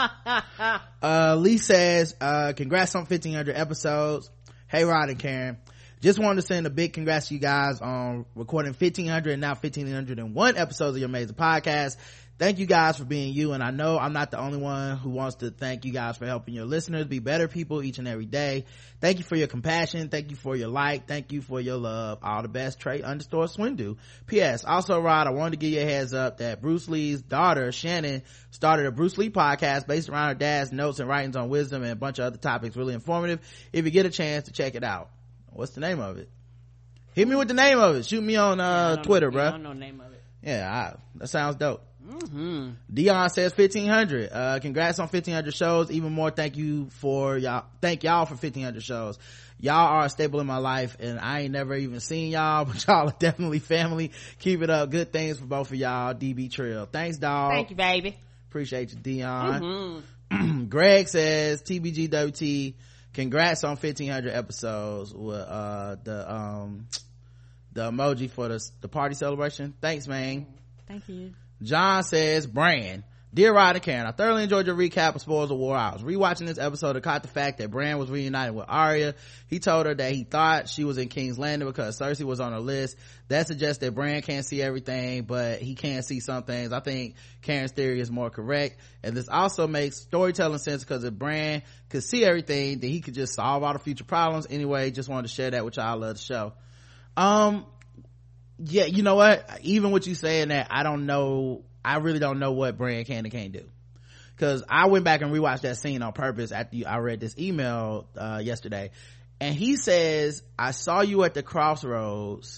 Uh, Lee says, uh, congrats on fifteen hundred episodes. Hey, Rod and Karen. Just wanted to send a big congrats to you guys on recording fifteen hundred and now fifteen hundred one episodes of your amazing podcast. Thank you guys for being you, and I know I'm not the only one who wants to thank you guys for helping your listeners be better people each and every day. Thank you for your compassion. Thank you for your like. Thank you for your love. All the best, Trey underscore Swindu. P S. Also, Rod, I wanted to give you a heads up that Bruce Lee's daughter, Shannon, started a Bruce Lee podcast based around her dad's notes and writings on wisdom and a bunch of other topics. Really informative. If you get a chance to check it out. What's the name of it? Hit me with the name of it. Shoot me on uh, yeah, Twitter, know, bro. I don't know the name of it. Yeah, I, that sounds dope. Mm-hmm. Dion says fifteen hundred. Uh, congrats on fifteen hundred shows. Even more thank you for y'all. Thank y'all for fifteen hundred shows. Y'all are a staple in my life, and I ain't never even seen y'all, but y'all are definitely family. Keep it up. Good things for both of y'all. D B Trill. Thanks, dog. Thank you, baby. Appreciate you, Dion. Mm-hmm. Greg says T B G W T. Congrats on fifteen hundred episodes with uh the um the emoji for the the party celebration. Thanks, man. Thank you. John says, Bran, dear Rod and Karen, I thoroughly enjoyed your recap of Spoils of War. I was rewatching this episode and caught the fact that Bran was reunited with Arya. He told her that he thought she was in King's Landing because Cersei was on her list. That suggests that Bran can't see everything, but he can see some things. I think Karen's theory is more correct, and this also makes storytelling sense because if Bran could see everything, then he could just solve all the future problems. Anyway, just wanted to share that with y'all. I love the show. Um, yeah, you know what? Even with you saying that, I don't know. I really don't know what Bran can and can't do. Cause I went back and rewatched that scene on purpose after you, I read this email, uh, yesterday. And he says, I saw you at the crossroads.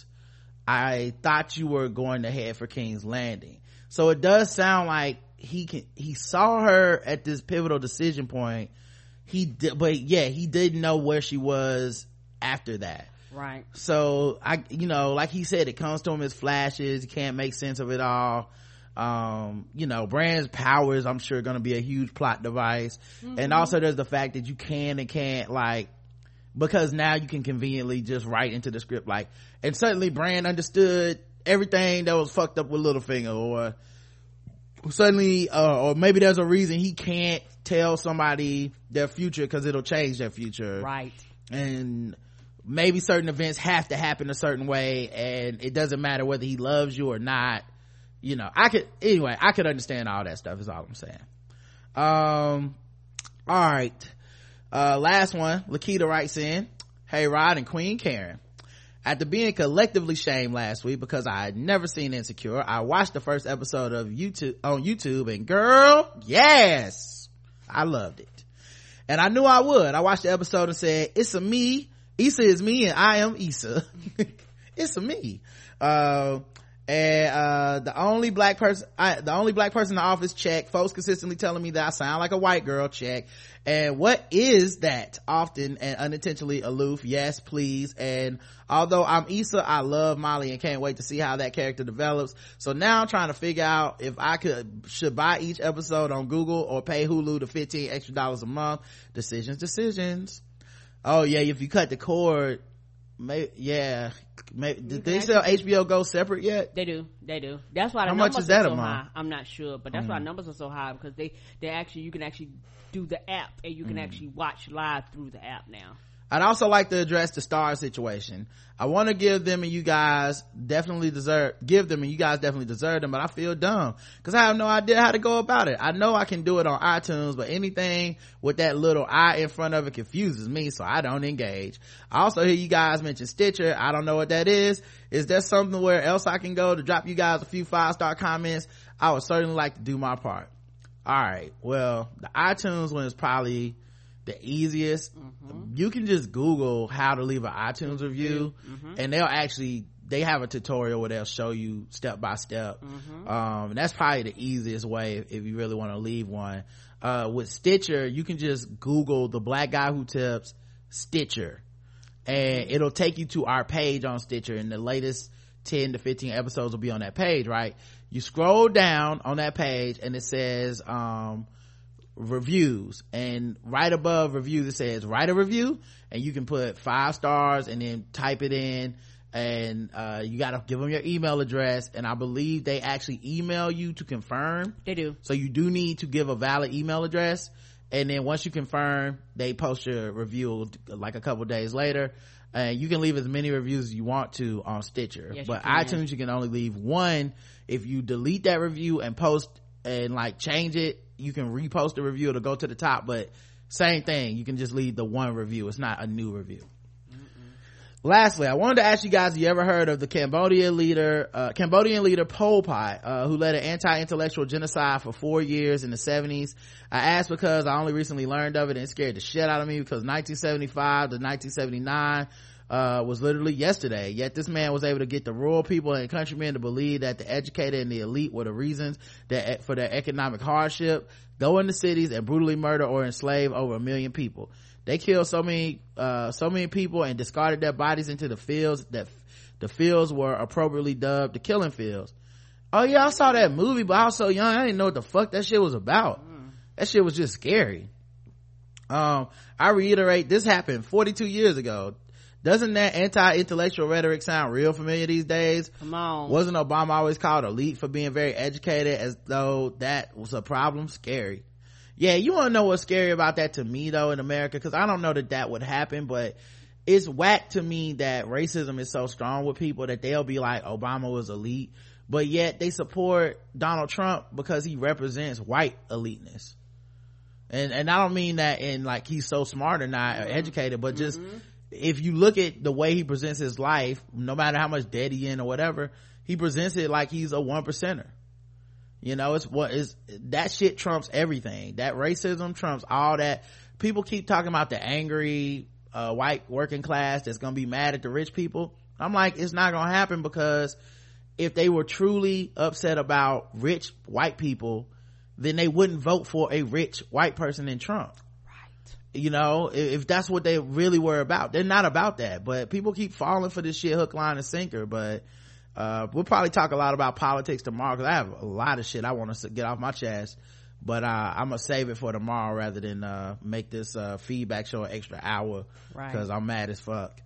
I thought you were going to head for King's Landing. So it does sound like he can, he saw her at this pivotal decision point. He did, but yeah, he didn't know where she was after that. Right. So I, you know, like he said, it comes to him as flashes. You can't make sense of it all. Um, you know, Bran's powers, I'm sure, going to be a huge plot device. Mm-hmm. And also there's the fact that you can and can't, like, because now you can conveniently just write into the script, like, and suddenly Bran understood everything that was fucked up with Littlefinger, or suddenly, uh, or maybe there's a reason he can't tell somebody their future because it'll change their future. Right. And maybe certain events have to happen a certain way, and it doesn't matter whether he loves you or not. You know, I could, anyway, I could understand all that stuff is all I'm saying. Um, all right. Uh, last one, Lakita writes in, hey Rod and Queen Karen. After being collectively shamed last week because I had never seen Insecure, I watched the first episode of YouTube on YouTube, and girl, yes, I loved it. And I knew I would. I watched the episode and said, it's a me. Issa is me and I am Issa. It's a me. Uh, and uh the only black person I, the only black person in the office, check. Folks consistently telling me that I sound like a white girl, check. And what is that? Often and unintentionally aloof, yes please. And although I'm Issa, I love Molly and can't wait to see how that character develops. So now I'm trying to figure out if I could should buy each episode on Google or pay Hulu the fifteen extra dollars a month. Decisions decisions. Oh yeah, if you cut the cord, may, yeah may, did they sell H B O Go separate yet? They do they do that's why the how numbers much is that are so a month? high. I'm not sure, but that's mm. why numbers are so high, because they they actually, you can actually do the app, and you can mm. actually watch live through the app now. I'd also like to address the star situation. I want to give them and you guys definitely deserve, give them and you guys definitely deserve them, but I feel dumb because I have no idea how to go about it. I know I can do it on iTunes, but anything with that little I in front of it confuses me, so I don't engage. I also hear you guys mention Stitcher. I don't know what that is. Is there something where else I can go to drop you guys a few five-star comments? I would certainly like to do my part. All right. Well, the iTunes one is probably the easiest. Mm-hmm. You can just Google how to leave an iTunes review, mm-hmm. and they'll actually they have a tutorial where they'll show you step by step. Mm-hmm. Um, and that's probably the easiest way if, if you really want to leave one. Uh, with Stitcher, you can just Google The Black Guy Who Tips Stitcher, and it'll take you to our page on Stitcher, and the latest ten to fifteen episodes will be on that page, right? You scroll down on that page and it says, um, reviews, and right above reviews it says write a review, and you can put five stars and then type it in, and uh you gotta give them your email address, and I believe they actually email you to confirm. They do. So you do need to give a valid email address, and then once you confirm, they post your review like a couple days later, and you can leave as many reviews as you want to on Stitcher. Yes, but iTunes you can only leave one. If you delete that review and post and like change it, you can repost the review to go to the top, but same thing, you can just leave the one review. It's not a new review. Mm-mm. Lastly, I wanted to ask you guys, have you ever heard of the Cambodian leader uh Cambodian leader Pol Pot, uh who led an anti-intellectual genocide for four years in the seventies? I asked because I only recently learned of it, and it scared the shit out of me, because nineteen seventy-five to nineteen seventy-nine uh was literally yesterday, yet this man was able to get the rural people and countrymen to believe that the educated and the elite were the reasons that for their economic hardship, go into cities and brutally murder or enslave over a million people. They killed so many uh so many people and discarded their bodies into the fields that the fields were appropriately dubbed the killing fields. Oh yeah, I saw that movie, but I was so young I didn't know what the fuck that shit was about. mm. That shit was just scary. um I reiterate, this happened forty-two years ago. Doesn't that anti-intellectual rhetoric sound real familiar these days? Come on. Wasn't Obama always called elite for being very educated, as though that was a problem? Scary. Yeah, you want to know what's scary about that to me though in America? Because I don't know that that would happen, but it's whack to me that racism is so strong with people that they'll be like, Obama was elite, but yet they support Donald Trump because he represents white eliteness. And and I don't mean that in like he's so smart or not, or educated, but just mm-hmm. if you look at the way he presents his life, no matter how much debt he in or whatever, he presents it like he's a one percenter. You know, it's what is that shit trumps everything. That racism trumps all that. People keep talking about the angry uh white working class that's gonna be mad at the rich people. I'm like, it's not gonna happen, because if they were truly upset about rich white people, then they wouldn't vote for a rich white person in Trump. You know, if that's what they really were about. They're not about that, but people keep falling for this shit hook, line, and sinker. But uh we'll probably talk a lot about politics tomorrow, because I have a lot of shit I want to get off my chest, but uh I'm gonna save it for tomorrow rather than uh make this uh feedback show an extra hour, because right. I'm mad as fuck.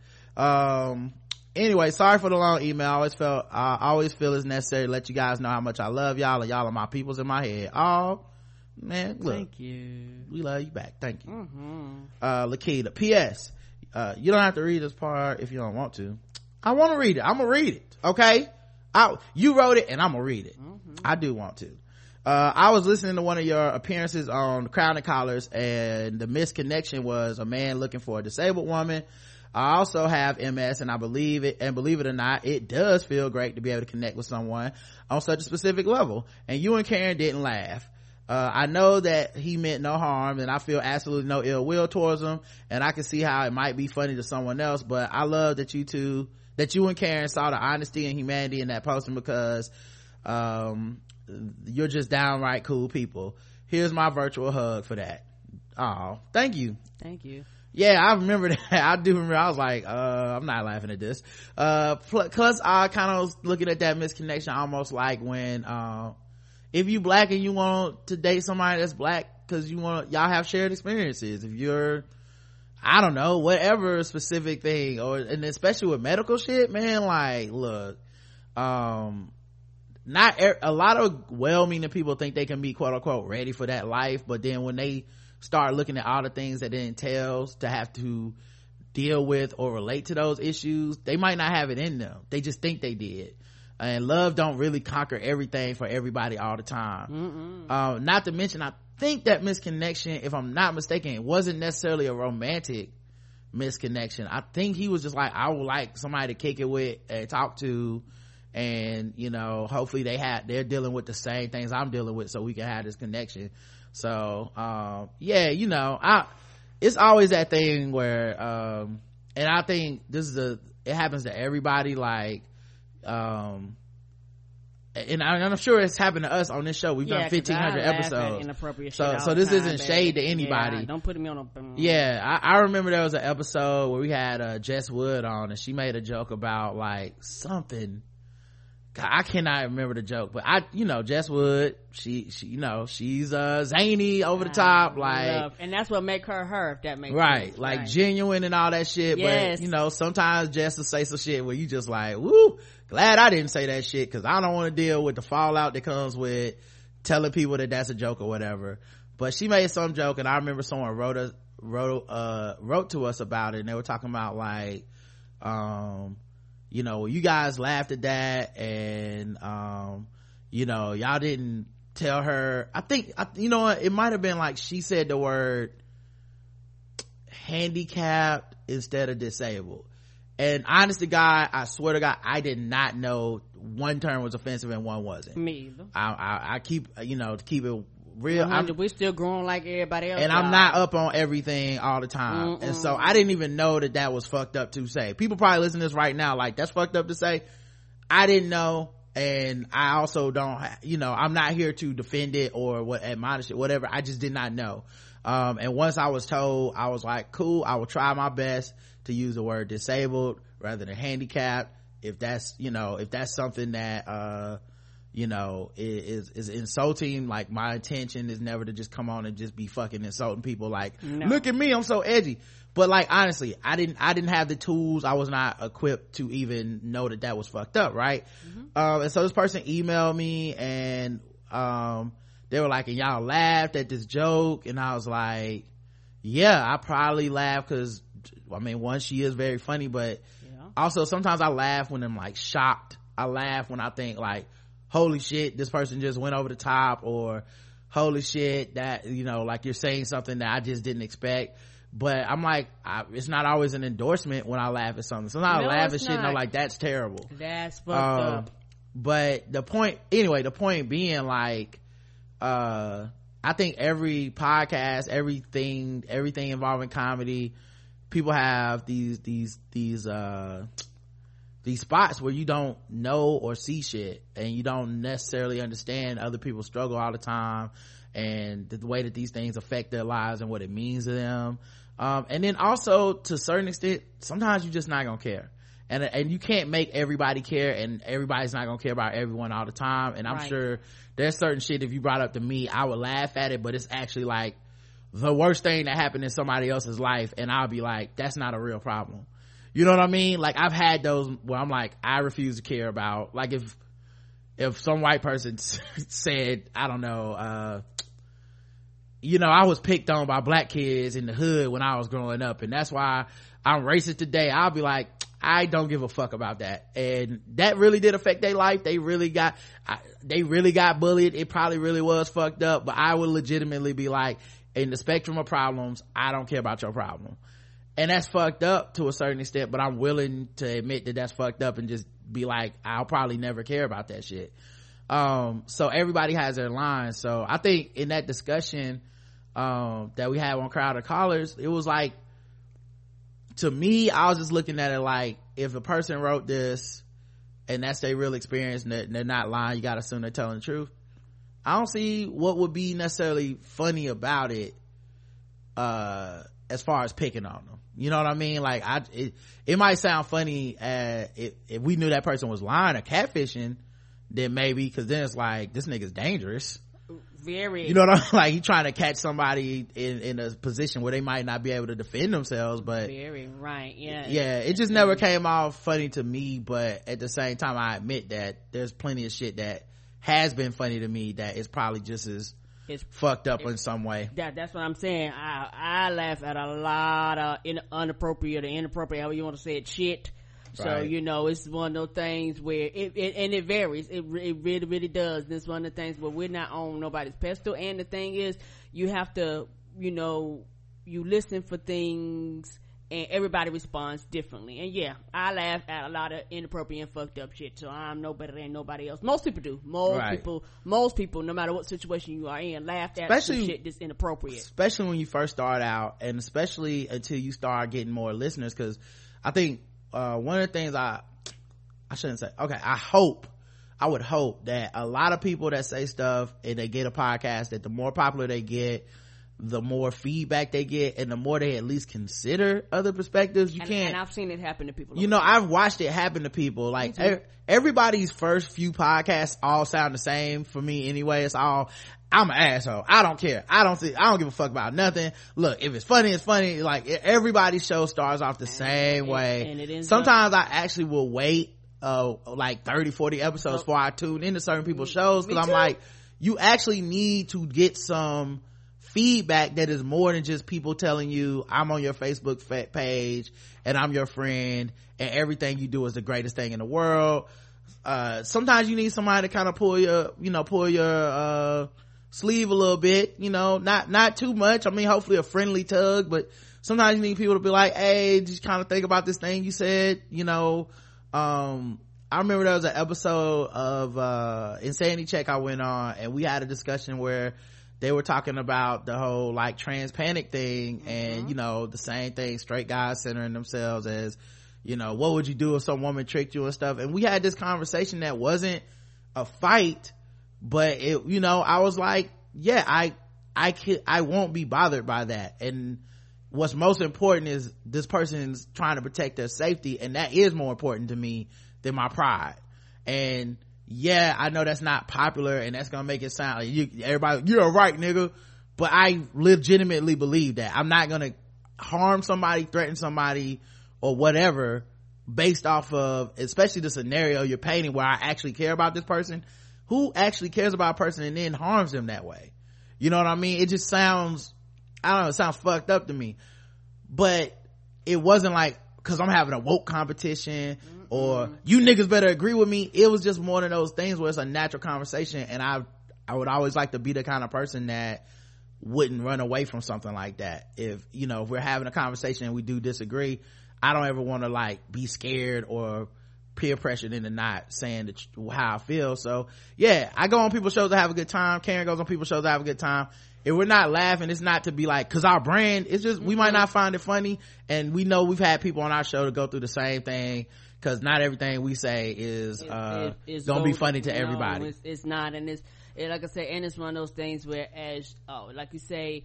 Um anyway, sorry for the long email. I always felt I always feel it's necessary to let you guys know how much I love y'all, and y'all are my peoples in my head. Oh man, look, thank you, we love you back. Thank you. Mm-hmm. uh Lakita, P S uh you don't have to read this part if you don't want to. I want to read it. I'm gonna read it, okay? I you wrote it and I'm gonna read it. Mm-hmm. I do want to. uh I was listening to one of your appearances on Crown and Collars, and the misconnection was a man looking for a disabled woman. I also have M S, and I believe it, and believe it or not, it does feel great to be able to connect with someone on such a specific level. And you and Karen didn't laugh. Uh, I know that he meant no harm, and I feel absolutely no ill will towards him, and I can see how it might be funny to someone else, but I love that you two, that you and Karen saw the honesty and humanity in that posting, because um you're just downright cool people. Here's my virtual hug for that. Oh, thank you. Thank you. Yeah, I remember that. I do remember. I was like, uh, I'm not laughing at this. Uh, plus I kind of was looking at that misconnection almost like when, uh, if you black and you want to date somebody that's black because you want, y'all have shared experiences. If you're, I don't know, whatever specific thing, or, and especially with medical shit, man, like, look, um, not er, a lot of well-meaning people think they can be quote unquote ready for that life, but then when they start looking at all the things that it entails to have to deal with or relate to those issues, they might not have it in them. They just think they did. And love don't really conquer everything for everybody all the time. Uh, not to mention, I think that misconnection, if I'm not mistaken, it wasn't necessarily a romantic misconnection. I think he was just like, I would like somebody to kick it with and talk to, and you know, hopefully they had they're dealing with the same things I'm dealing with, so we can have this connection. So um yeah, you know, I it's always that thing where um and I think this is a it happens to everybody, like um and, I, and I'm sure it's happened to us on this show. We've yeah, done fifteen hundred episodes. So, so this isn't time, shade baby. to anybody. Yeah, don't put me on a. Um, yeah, I, I remember there was an episode where we had uh, Jess Wood on, and she made a joke about like something. God, I cannot remember the joke, but I, you know, Jess Wood, she, she, you know, she's uh zany, over the top, like, love. And that's what make her her. If that makes right, sense. like right. genuine and all that shit. Yes. But you know, sometimes Jess will say some shit where you just like, woo, glad I didn't say that shit, because I don't want to deal with the fallout that comes with telling people that that's a joke or whatever. But she made some joke, and I remember someone wrote us wrote uh wrote to us about it, and they were talking about like, um. you know, you guys laughed at that, and um you know, y'all didn't tell her. I think I, you know what, it might have been like she said the word handicapped instead of disabled, and honest to God, I swear to God, I did not know one term was offensive and one wasn't. Me either. I, I, I keep, you know, to keep it real, I'm, we're still growing like everybody else, and y'all. I'm not up on everything all the time. Mm-mm. And so I didn't even know that that was fucked up to say. People probably listening to this right now like, that's fucked up to say. I didn't know, and I also don't, you know, I'm not here to defend it or what admonish it, whatever. I just did not know. Um and once I was told, I was like, cool, I will try my best to use the word disabled rather than handicapped, if that's, you know, if that's something that uh you know, is is insulting. Like, my intention is never to just come on and just be fucking insulting people like, no. Look at me, I'm so edgy. But like, honestly, I didn't I didn't have the tools. I was not equipped to even know that that was fucked up, right? Mm-hmm. Um and so this person emailed me, and um they were like, and y'all laughed at this joke, and I was like, yeah, I probably laughed because, I mean, one, she is very funny, but yeah. Also sometimes I laugh when I'm like shocked. I laugh when I think like, holy shit, this person just went over the top, or holy shit, that, you know, like you're saying something that I just didn't expect. But I'm like, I, it's not always an endorsement when I laugh at something. Sometimes no, I laugh at shit not. And I'm like, that's terrible. That's fucked um, up. But the point, anyway, the point being like, uh, I think every podcast, everything, everything involving comedy, people have these, these, these, uh, these spots where you don't know or see shit, and you don't necessarily understand other people's struggle all the time, and the way that these things affect their lives and what it means to them. Um, and then also, to a certain extent, sometimes you're just not gonna care. And, and you can't make everybody care, and everybody's not gonna care about everyone all the time. And I'm right. sure there's certain shit, if you brought up to me, I would laugh at it, but it's actually like the worst thing that happened in somebody else's life, and I'll be like, that's not a real problem. You know what I mean? Like, I've had those where I'm like, I refuse to care about, like, if if some white person said, I don't know, uh you know, I was picked on by black kids in the hood when I was growing up, and that's why I'm racist today, I'll be like, I don't give a fuck about that. And that really did affect their life. They really got I, they really got bullied. It probably really was fucked up, but I would legitimately be like, in the spectrum of problems, I don't care about your problem. And that's fucked up to a certain extent, but I'm willing to admit that that's fucked up and just be like, I'll probably never care about that shit. Um so everybody has their line. So I think in that discussion um that we had on Crowd of Callers, it was like, to me, I was just looking at it like, if a person wrote this and that's their real experience and they're, they're not lying, you gotta assume they're telling the truth. I don't see what would be necessarily funny about it, uh as far as picking on them. You know what I mean? Like, I it, it might sound funny uh if, if we knew that person was lying or catfishing, then maybe, because then it's like, this nigga's dangerous. Very. You know what I'm like, he trying to catch somebody in in a position where they might not be able to defend themselves. But very right, yeah, yeah, it just never came off funny to me. But at the same time, I admit that there's plenty of shit that has been funny to me that is probably just as it's fucked up in some way. That that's what I'm saying. I I laugh at a lot of in, inappropriate or inappropriate, however you want to say it, shit. So, right. You know, it's one of those things where it, it and it varies. It it really really does. This is one of the things where we're not on nobody's pedestal. And the thing is, you have to, you know, you listen for things, and everybody responds differently. And yeah, I laugh at a lot of inappropriate and fucked up shit, so I'm no better than nobody else. Most people do. Most right. people, most people, no matter what situation you are in, laugh at especially, shit that's inappropriate. Especially when you first start out, and especially until you start getting more listeners. Because I think uh, one of the things I I shouldn't say, okay, I hope, I would hope that a lot of people that say stuff and they get a podcast, that the more popular they get, the more feedback they get, and the more they at least consider other perspectives. You and, can't, and I've seen it happen to people. You know, I've watched it happen to people. Like, er, everybody's first few podcasts all sound the same for me anyway. It's all, I'm an asshole. I don't care. I don't see, I don't give a fuck about nothing. Look, if it's funny, it's funny. Like, everybody's show starts off the and same it, way. And it Sometimes up- I actually will wait, uh, like thirty, forty episodes oh. before I tune into certain people's shows, because I'm like, you actually need to get some feedback that is more than just people telling you, I'm on your Facebook page and I'm your friend and everything you do is the greatest thing in the world. Uh, sometimes you need somebody to kind of pull your, you know, pull your, uh, sleeve a little bit, you know, not, not too much. I mean, hopefully a friendly tug, but sometimes you need people to be like, hey, just kind of think about this thing you said, you know. Um, I remember there was an episode of, uh, Insanity Check I went on, and we had a discussion where they were talking about the whole like trans panic thing, mm-hmm. and you know, the same thing, straight guys centering themselves as, you know, what would you do if some woman tricked you and stuff. And we had this conversation that wasn't a fight, but it, you know, I was like, yeah, I, I could, I won't be bothered by that. And what's most important is this person's trying to protect their safety, and that is more important to me than my pride. And yeah, I know that's not popular and that's gonna make it sound like you, everybody, you're right, nigga, but I legitimately believe that I'm not gonna harm somebody, threaten somebody or whatever based off of, especially the scenario you're painting where I actually care about this person. Who actually cares about a person and then harms them that way? You know what I mean? It just sounds, I don't know, it sounds fucked up to me. But it wasn't like, cause I'm having a woke competition or you niggas better agree with me. It was just one of those things where it's a natural conversation, and I I would always like to be the kind of person that wouldn't run away from something like that. If, you know, if we're having a conversation and we do disagree, I don't ever want to like be scared or peer pressured into not saying that, how I feel. So yeah, I go on people's shows to have a good time. Karen goes on people's shows to have a good time. If we're not laughing, it's not to be like, cause our brand, it's just, mm-hmm. we might not find it funny, and we know we've had people on our show to go through the same thing, cause not everything we say is, it, uh, it, it's gonna be funny to everybody. No, it's, it's not, and it's, it, like I said, and it's one of those things where, as, oh, like you say,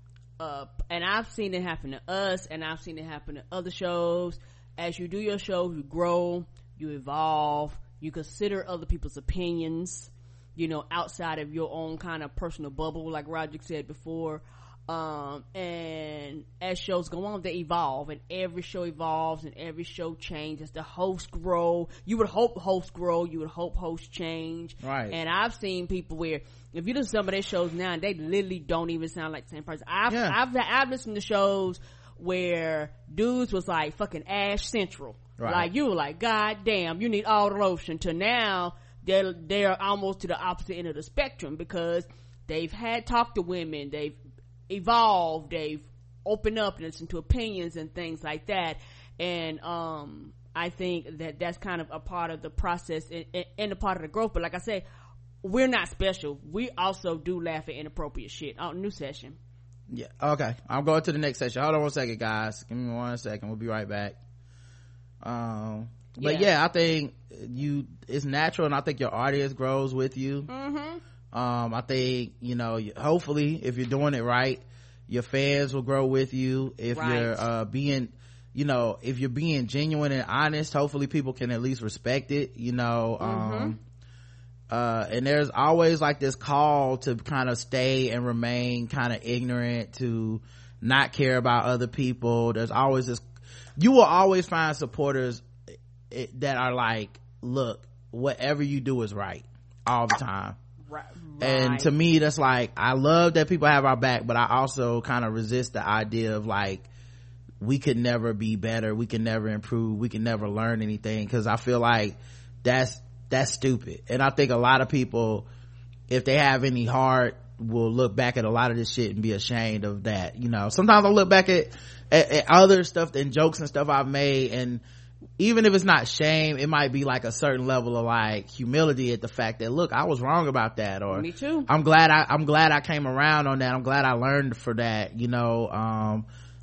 uh, and I've seen it happen to us, and I've seen it happen to other shows. As you do your show, you grow, you evolve, you consider other people's opinions, you know, outside of your own kind of personal bubble, like Roger said before. Um, and as shows go on, they evolve, and every show evolves and every show changes. The hosts grow. You would hope hosts grow. You would hope hosts change. Right. And I've seen people where, if you listen to some of their shows now, they literally don't even sound like the same person. I've, yeah. I've, I've listened to shows where dudes was like fucking Ash Central. Right. Like, you were like, God damn, you need all the lotion, to now, they're they're almost to the opposite end of the spectrum, because they've had talked to women, they've evolved, they've opened up and listened to opinions and things like that. And um I think that that's kind of a part of the process and, and a part of the growth. But like I said, we're not special. We also do laugh at inappropriate shit. On new session. Yeah, okay, I'm going to the next session. Hold on one second, guys, give me one second, we'll be right back. Um but yeah. yeah, I think you, it's natural, and I think your audience grows with you. Mm-hmm. Um, I think, you know, hopefully if you're doing it right, your fans will grow with you. If right. you're, uh, being, you know, if you're being genuine and honest, hopefully people can at least respect it, you know. Mm-hmm. Um, uh, and there's always like this call to kind of stay and remain kind of ignorant, to not care about other people. There's always this, you will always find supporters It, that are like, look, whatever you do is right all the time. Right, right. And to me, that's like, I love that people have our back, but I also kind of resist the idea of like, we could never be better, we can never improve, we can never learn anything, because I feel like that's that's stupid. And I think a lot of people, if they have any heart, will look back at a lot of this shit and be ashamed of that. You know, sometimes I look back at, at, at other stuff and jokes and stuff I've made, and even if it's not shame, it might be like a certain level of like humility at the fact that, look, I was wrong about that, or me too, i'm glad i i'm glad I came around on that, I'm glad I learned for that, you know. Um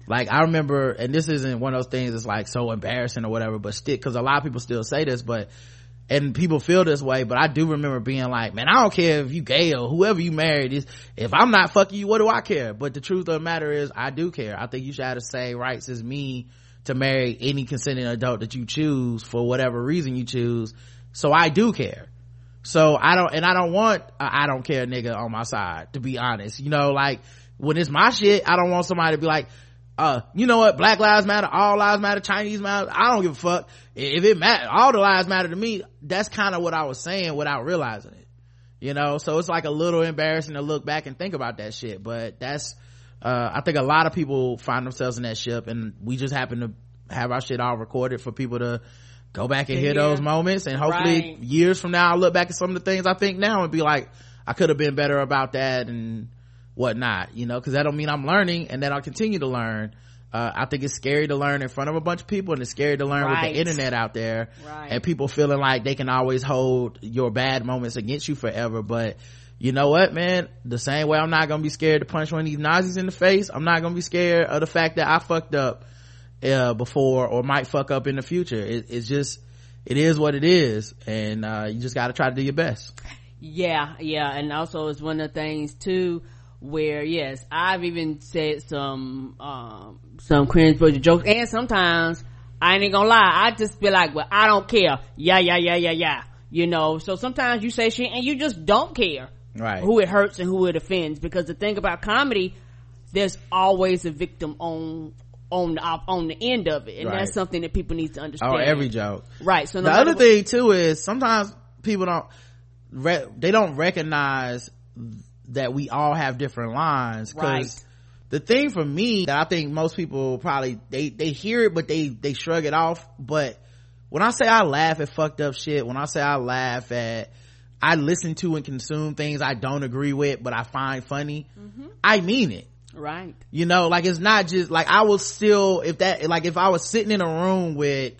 Like, I remember, and this isn't one of those things that's like so embarrassing or whatever, but still, because a lot of people still say this, but and people feel this way, but I do remember being like, man, I don't care if you gay or whoever you married is, if I'm not fucking you, what do I care? But the truth of the matter is, I do care. I think you should have the same rights as me to marry any consenting adult that you choose for whatever reason you choose. So I do care. So I don't, and I don't want a I don't care nigga on my side, to be honest. You know, like, when it's my shit, I don't want somebody to be like, uh, you know what, Black Lives Matter, all lives matter, Chinese matter, I don't give a fuck. If it matter, all the lives matter to me. That's kind of what I was saying without realizing it, you know? So it's like a little embarrassing to look back and think about that shit, but that's, uh, I think a lot of people find themselves in that ship, and we just happen to have our shit all recorded for people to go back and hear yeah. those moments, and hopefully right. years from now I'll look back at some of the things I think now and be like, I could have been better about that and whatnot, you know, because that don't mean I'm learning and that I'll continue to learn. uh, I think it's scary to learn in front of a bunch of people, and it's scary to learn right. with the internet out there, right. and people feeling like they can always hold your bad moments against you forever. But you know what, man, the same way I'm not gonna be scared to punch one of these Nazis in the face, I'm not gonna be scared of the fact that I fucked up uh, before or might fuck up in the future. It, it's just, it is what it is, and uh, you just gotta try to do your best. Yeah, yeah, and also it's one of the things too where, yes, I've even said some um some cringe-worthy jokes, and sometimes I ain't gonna lie, I just be like, well, I don't care, yeah yeah yeah yeah yeah you know. So sometimes you say shit and you just don't care right who it hurts and who it offends, because the thing about comedy, there's always a victim on on the on the end of it, and right. that's something that people need to understand. Oh, every joke, right? So no the other what, thing too is sometimes people don't re- they don't recognize that we all have different lines, because right. the thing for me that I think most people probably they they hear it but they they shrug it off. But when I say I laugh at fucked up shit, when I say I laugh at, I listen to and consume things I don't agree with but I find funny, mm-hmm. I mean it. Right. You know, like, it's not just like, I will still, if that, like, if I was sitting in a room with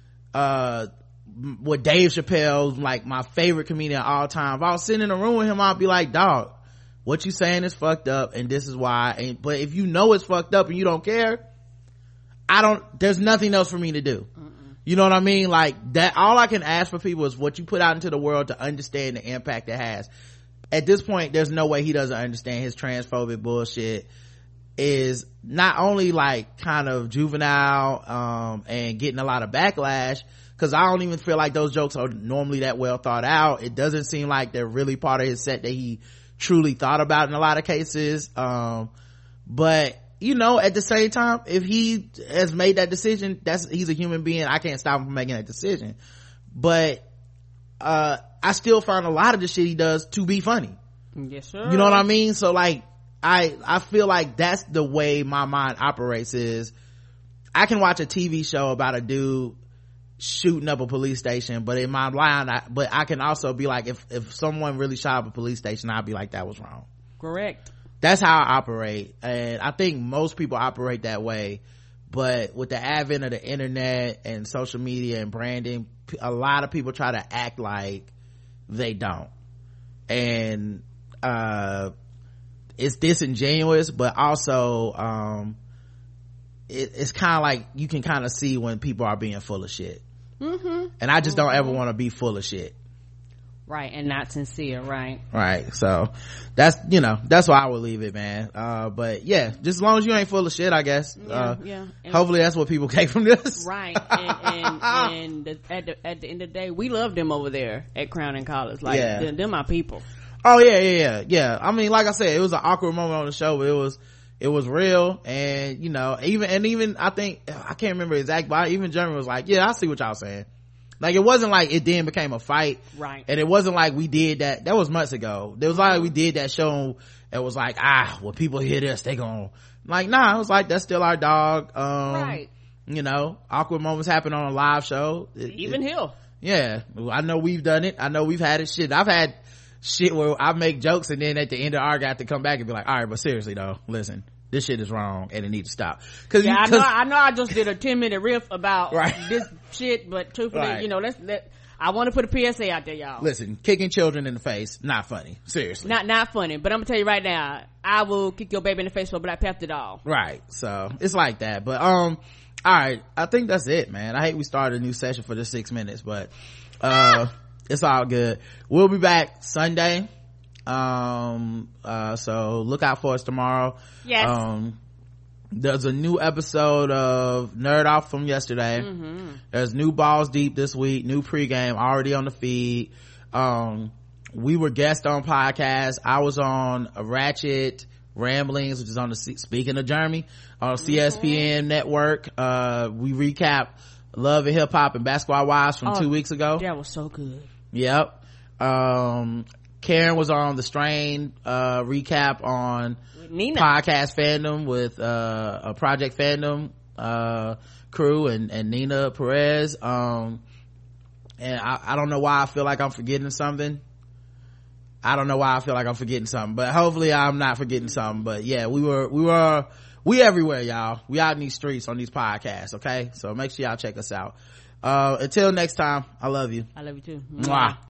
uh with Dave Chappelle, like my favorite comedian of all time, if I was sitting in a room with him, I'd be like, dog, what you saying is fucked up and this is why. And but if you know it's fucked up and you don't care, I don't, there's nothing else for me to do. Mm-mm. You know what I mean? Like, that, all I can ask for people is what you put out into the world to understand the impact it has. At this point, there's no way he doesn't understand his transphobic bullshit is not only like kind of juvenile um and getting a lot of backlash, because I don't even feel like those jokes are normally that well thought out. It doesn't seem like they're really part of his set that he truly thought about in a lot of cases. Um but you know, at the same time, if he has made that decision, that's, he's a human being, I can't stop him from making that decision. But uh I still find a lot of the shit he does to be funny. Yes sir. You know what I mean? So like, I, I feel like that's the way my mind operates, is I can watch a T V show about a dude shooting up a police station, but in my mind, I, but I can also be like, if, if someone really shot up a police station, I'd be like, that was wrong. Correct. That's how I operate. And I think most people operate that way. But with the advent of the internet and social media and branding, a lot of people try to act like they don't. And, uh, it's disingenuous, but also um it, it's kind of like you can kind of see when people are being full of shit. Mm-hmm. And I just mm-hmm. don't ever want to be full of shit, right, and not sincere. Right right so that's, you know, that's why I would leave it, man. Uh but yeah, just as long as you ain't full of shit, I guess. Yeah, uh yeah. And hopefully that's what people take from this, right. And and, and the, at the at the end of the day, we love them over there at Crown and College. Like, yeah. them, them my people. Oh yeah, yeah, yeah, yeah. I mean, like I said, it was an awkward moment on the show, but it was, it was real. And, you know, even, and even, I think, I can't remember exact, but even Jeremy was like, yeah, I see what y'all saying. Like, it wasn't like it then became a fight. Right. And it wasn't like we did that, that was months ago. It was like we did that show, it was like, ah, when people hear this, they gon' like, nah, it was like, that's still our dog. Um, right. You know, awkward moments happen on a live show. It, even it, Hill. Yeah. I know we've done it. I know we've had it. Shit, I've had shit where I make jokes and then at the end of our, I have to come back and be like, all right, but seriously though, listen, this shit is wrong and it needs to stop. Cause yeah, you, I know, I know I just did a ten minute riff about right. this shit, but truthfully, right. you know, let's let, I want to put a P S A out there, y'all. Listen, kicking children in the face, not funny. Seriously. Not, not funny, but I'm gonna tell you right now, I will kick your baby in the face for a Black Panther doll. Right. So, it's like that. But, um, alright. I think that's it, man. I hate we started a new session for the six minutes, but, uh, it's all good. We'll be back Sunday. Um, uh, so look out for us tomorrow. Yes. Um, there's a new episode of Nerd Off from yesterday. Mm-hmm. There's new Balls Deep this week, new pregame already on the feed. Um, we were guest on podcasts. I was on a Ratchet Ramblings, which is on the C- speaking of Jeremy on C S P N mm-hmm. network. Uh, we recap Love and Hip Hop and Basketball Wives from oh, two weeks ago. That was so good. Yep. Um, Karen was on the Strain uh recap on Nina. Podcast Fandom with uh a Project Fandom uh crew and and Nina Perez. Um and I, I don't know why I feel like I'm forgetting something. I don't know why I feel like I'm forgetting something, but hopefully I'm not forgetting something. But yeah, we were we were we everywhere, y'all. We out in these streets on these podcasts, okay? So make sure y'all check us out. Uh until next time, I love you. I love you too. Mwah.